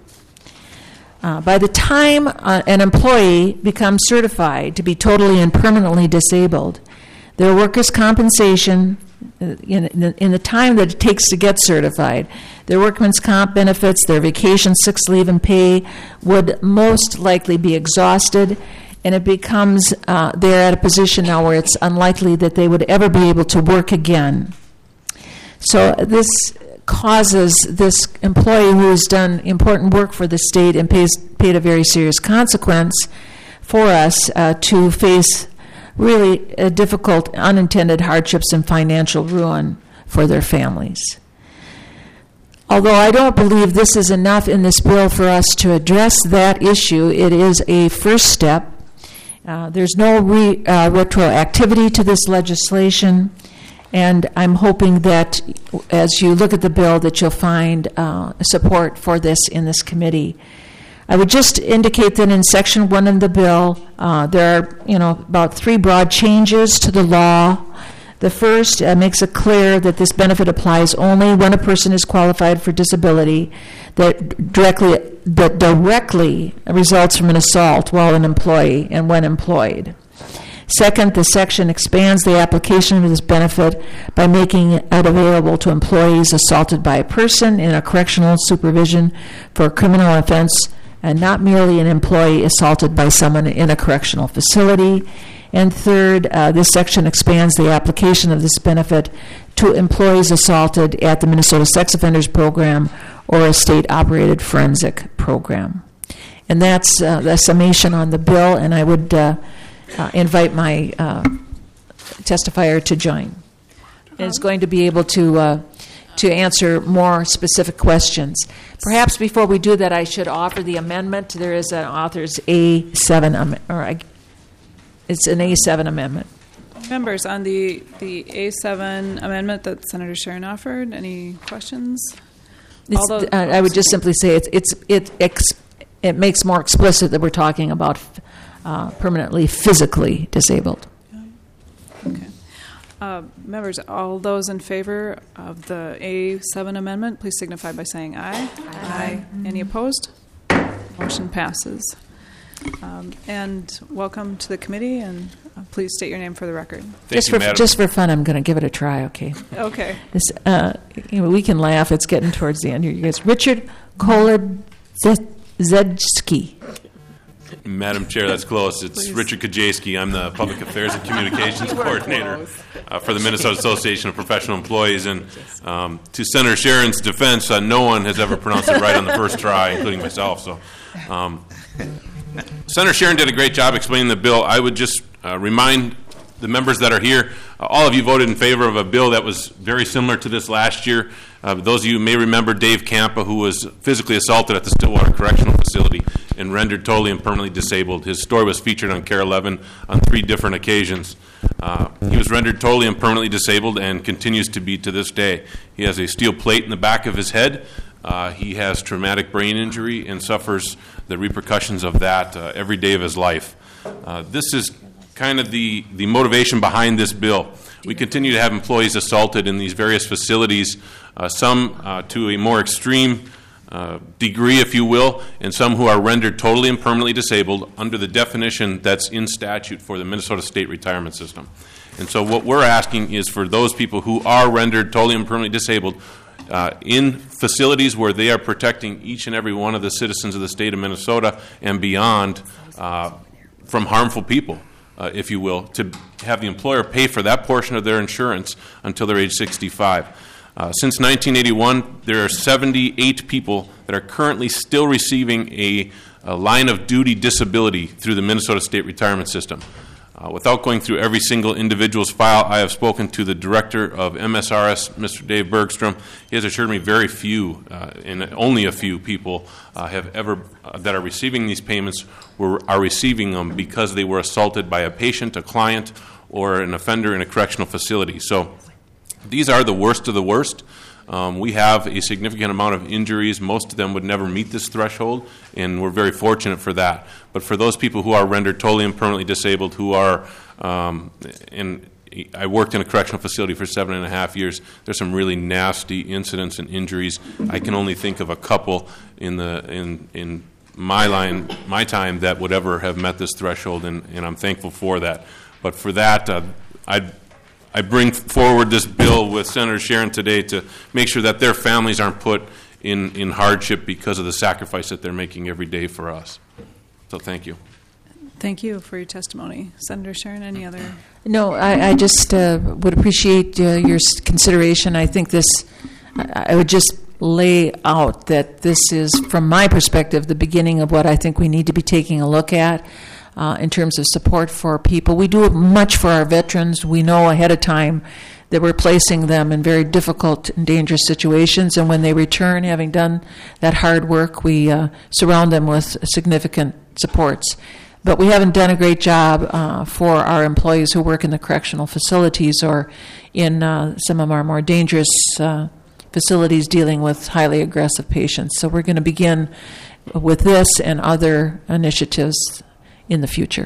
Uh, by the time uh, an employee becomes certified to be totally and permanently disabled, their workers' compensation, uh, in, in, the, in the time that it takes to get certified, their workman's comp benefits, their vacation, sick leave, and pay would most likely be exhausted, and it becomes, uh, they're at a position now where it's unlikely that they would ever be able to work again. So this causes this employee who has done important work for the state and pays, paid a very serious consequence for us uh, to face really uh, difficult unintended hardships and financial ruin for their families. Although I don't believe this is enough in this bill for us to address that issue, it is a first step. Uh, there's no re, uh, retroactivity to this legislation, and I'm hoping that as you look at the bill that you'll find uh, support for this in this committee. I would just indicate that in section one of the bill, uh, there are you know about three broad changes to the law. The first uh, makes it clear that this benefit applies only when a person is qualified for disability that directly that directly results from an assault while an employee and when employed. Second, the section expands the application of this benefit by making it available to employees assaulted by a person in a correctional supervision for a criminal offense and not merely an employee assaulted by someone in a correctional facility. And third, uh, this section expands the application of this benefit to employees assaulted at the Minnesota Sex Offenders Program or a state-operated forensic program. And that's uh, the summation on the bill, and I would uh, uh, invite my uh, testifier to join. And is going to be able to uh, to answer more specific questions. Perhaps before we do that, I should offer the amendment. There is an author's A seven, um, or I, it's an A seven amendment. Members, on the, the A seven amendment that Senator Sharon offered, any questions? Although, uh, I would just simply say it's, it's, it, ex, it makes more explicit that we're talking about uh, permanently physically disabled. Okay. Uh, members, all those in favor of the A seven amendment, please signify by saying aye. Aye. Aye. Any opposed? Motion passes. Um, and welcome to the committee, and uh, please state your name for the record. Thank just you, for Madam. just for fun, I'm going to give it a try. Okay. Okay. This, uh, you know, we can laugh. It's getting towards the end here. You guys, Richard Kolodzewski. Madam Chair, that's close. It's Please. Richard Kajewski. I'm the Public Affairs and Communications Coordinator uh, for the Minnesota Association of Professional Employees. And um, to Senator Sharon's defense, uh, no one has ever pronounced it right on the first try, including myself. So, um, Senator Sharon did a great job explaining the bill. I would just uh, remind the members that are here, uh, all of you voted in favor of a bill that was very similar to this last year. Uh, those of you may remember Dave Campa, who was physically assaulted at the Stillwater Correctional Facility. and rendered totally and permanently disabled. His story was featured on Care eleven on three different occasions. Uh, he was rendered totally and permanently disabled and continues to be to this day. He has a steel plate in the back of his head. Uh, he has traumatic brain injury and suffers the repercussions of that uh, every day of his life. Uh, this is kind of the, the motivation behind this bill. We continue to have employees assaulted in these various facilities, uh, some uh, to a more extreme uh, degree, if you will, and some who are rendered totally and permanently disabled under the definition that's in statute for the Minnesota State Retirement System. And so what we're asking is for those people who are rendered totally and permanently disabled uh, in facilities where they are protecting each and every one of the citizens of the state of Minnesota and beyond uh, from harmful people, uh, if you will, to have the employer pay for that portion of their insurance until they're age sixty-five. Uh, since nineteen eighty-one, there are seventy-eight people that are currently still receiving a, a line of duty disability through the Minnesota State Retirement System. Uh, without going through every single individual's file, I have spoken to the director of M S R S, Mister Dave Bergstrom. He has assured me very few, uh, and only a few people uh, have ever uh, that are receiving these payments were are receiving them because they were assaulted by a patient, a client, or an offender in a correctional facility. So these are the worst of the worst. Um, we have a significant amount of injuries. Most of them would never meet this threshold, and we're very fortunate for that. But for those people who are rendered totally and permanently disabled, who are, um, and I worked in a correctional facility for seven and a half years, there's some really nasty incidents and injuries. I can only think of a couple in the in in my line, my time, that would ever have met this threshold, and, and I'm thankful for that. But for that, uh, I'd I bring forward this bill with Senator Sharon today to make sure that their families aren't put in, in hardship because of the sacrifice that they're making every day for us. So thank you. Thank you for your testimony. Senator Sharon, any other? No, I, I just uh, would appreciate uh, your s- consideration. I think this, I, I would just lay out that this is, from my perspective, the beginning of what I think we need to be taking a look at. Uh, in terms of support for people. We do much for our veterans. We know ahead of time that we're placing them in very difficult and dangerous situations, and when they return, having done that hard work, we uh, surround them with significant supports. But we haven't done a great job uh, for our employees who work in the correctional facilities or in uh, some of our more dangerous uh, facilities dealing with highly aggressive patients. So we're going to begin with this and other initiatives in the future.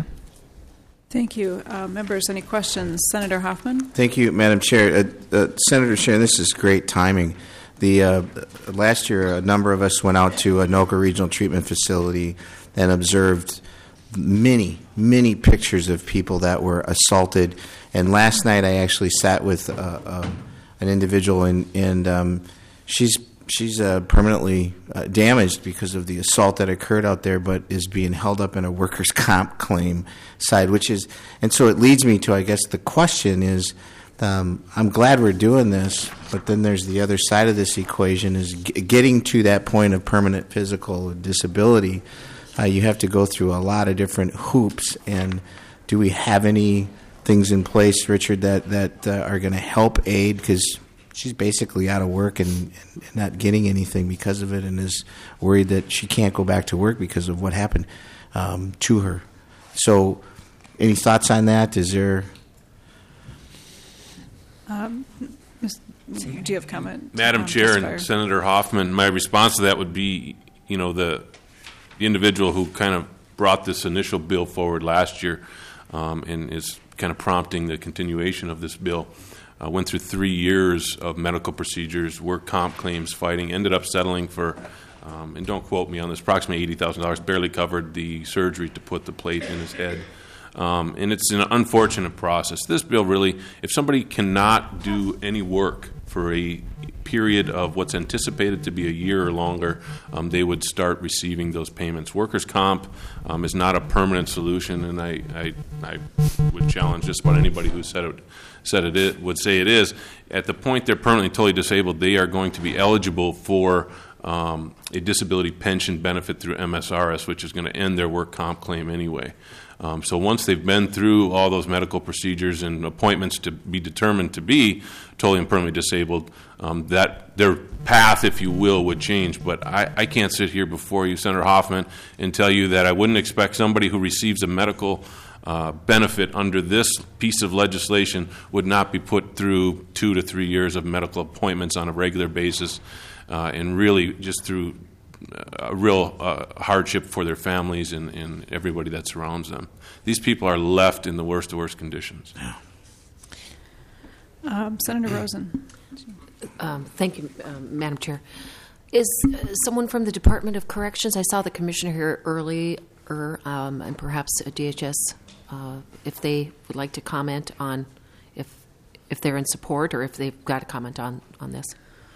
Thank you. Uh, members, any questions? Senator Hoffman? Thank you, Madam Chair. Uh, uh, Senator Sharon, this is great timing. The uh, last year, a number of us went out to Anoka Regional Treatment Facility and observed many, many pictures of people that were assaulted. And last night, I actually sat with uh, uh, an individual, and, and um, she's She's uh, permanently uh, damaged because of the assault that occurred out there, but is being held up in a workers' comp claim side, which is, and so it leads me to, I guess, the question is, um, I'm glad we're doing this, but then there's the other side of this equation is g- getting to that point of permanent physical disability. Uh, you have to go through a lot of different hoops, and do we have any things in place, Richard, that, that uh, are going to help aid? Because she's basically out of work and, and not getting anything because of it, and is worried that she can't go back to work because of what happened um, to her. So any thoughts on that? Is there... Um, do you have comment? Madam um, Chair and Senator Hoffman, my response to that would be, you know, the, the individual who kind of brought this initial bill forward last year um, and is kind of prompting the continuation of this bill. Uh, went through three years of medical procedures, work comp claims, fighting, ended up settling for, um, and don't quote me on this, approximately eighty thousand dollars, barely covered the surgery to put the plate in his head. Um, and it's an unfortunate process. This bill really, if somebody cannot do any work for a period of what's anticipated to be a year or longer, um, they would start receiving those payments. Workers' comp um, is not a permanent solution, and I, I, I would challenge just about anybody who said it said it is, would say it is. At the point they're permanently totally disabled, they are going to be eligible for um, a disability pension benefit through M S R S, which is going to end their work comp claim anyway. Um, so once they've been through all those medical procedures and appointments to be determined to be totally and permanently disabled, um, that their path, if you will, would change. But I, I can't sit here before you, Senator Hoffman, and tell you that I wouldn't expect somebody who receives a medical uh, benefit under this piece of legislation would not be put through two to three years of medical appointments on a regular basis, uh, and really just through a real uh, hardship for their families and, and everybody that surrounds them. These people are left in the worst of worst conditions. Um, Senator Rosen. Um, thank you, um, Madam Chair. Is uh, someone from the Department of Corrections? I saw the commissioner here earlier, um, and perhaps a D H S, uh, if they would like to comment on if if they're in support or if they've got a comment on, on this.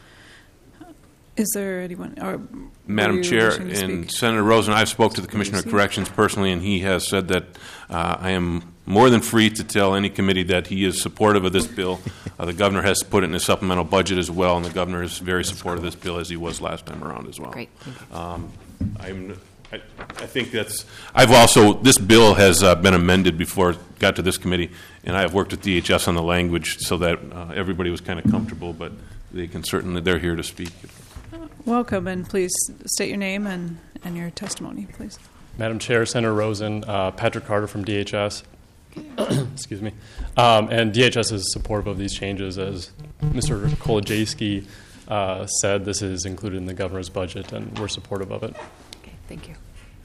Is there anyone? Or Madam Chair and Senator Rosen, I've spoke to the Commissioner of Corrections personally, and he has said that uh, I am more than free to tell any committee that he is supportive of this bill. Uh, the governor has put it in his supplemental budget as well, and the governor is very supportive of this bill as he was last time around as well. Great. Um, I'm, I, I think that's. I've also this bill has uh, been amended before it got to this committee, and I have worked with D H S on the language so that uh, everybody was kind of comfortable. But they can certainly they're here to speak. Welcome, and please state your name and, and your testimony, please. Madam Chair, Senator Rosen, uh, Patrick Carter from D H S. Excuse me. Um, and D H S is supportive of these changes. As Mister Kolajewski uh, said, this is included in the governor's budget, and we're supportive of it. Okay, thank you.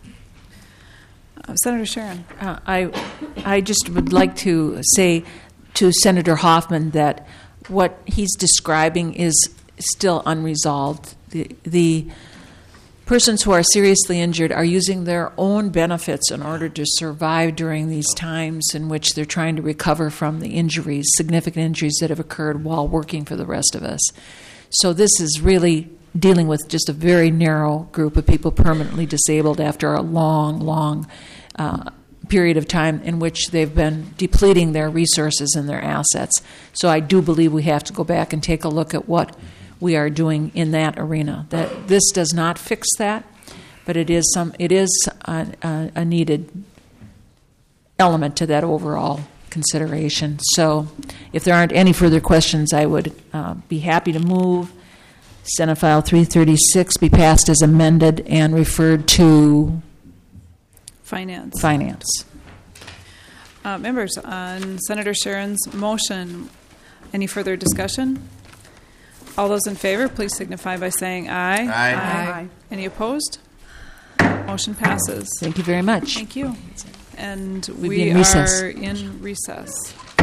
Uh, Senator Sharon. Uh, I, I just would like to say to Senator Hoffman that what he's describing is still unresolved. The, the persons who are seriously injured are using their own benefits in order to survive during these times in which they're trying to recover from the injuries, significant injuries that have occurred while working for the rest of us. So this is really dealing with just a very narrow group of people permanently disabled after a long, long uh, period of time in which they've been depleting their resources and their assets. So I do believe we have to go back and take a look at what we are doing in that arena. That this does not fix that, but it is some. It is a, a, a needed element to that overall consideration. So, if there aren't any further questions, I would uh, be happy to move Senate File three thirty-six be passed as amended and referred to Finance. Finance. Uh, members, on Senator Sharon's motion, any further discussion? All those in favor, please signify by saying aye. Aye. Aye. Aye. Any opposed? Motion passes. Thank you very much. Thank you. And We'll be we in recess. are in recess.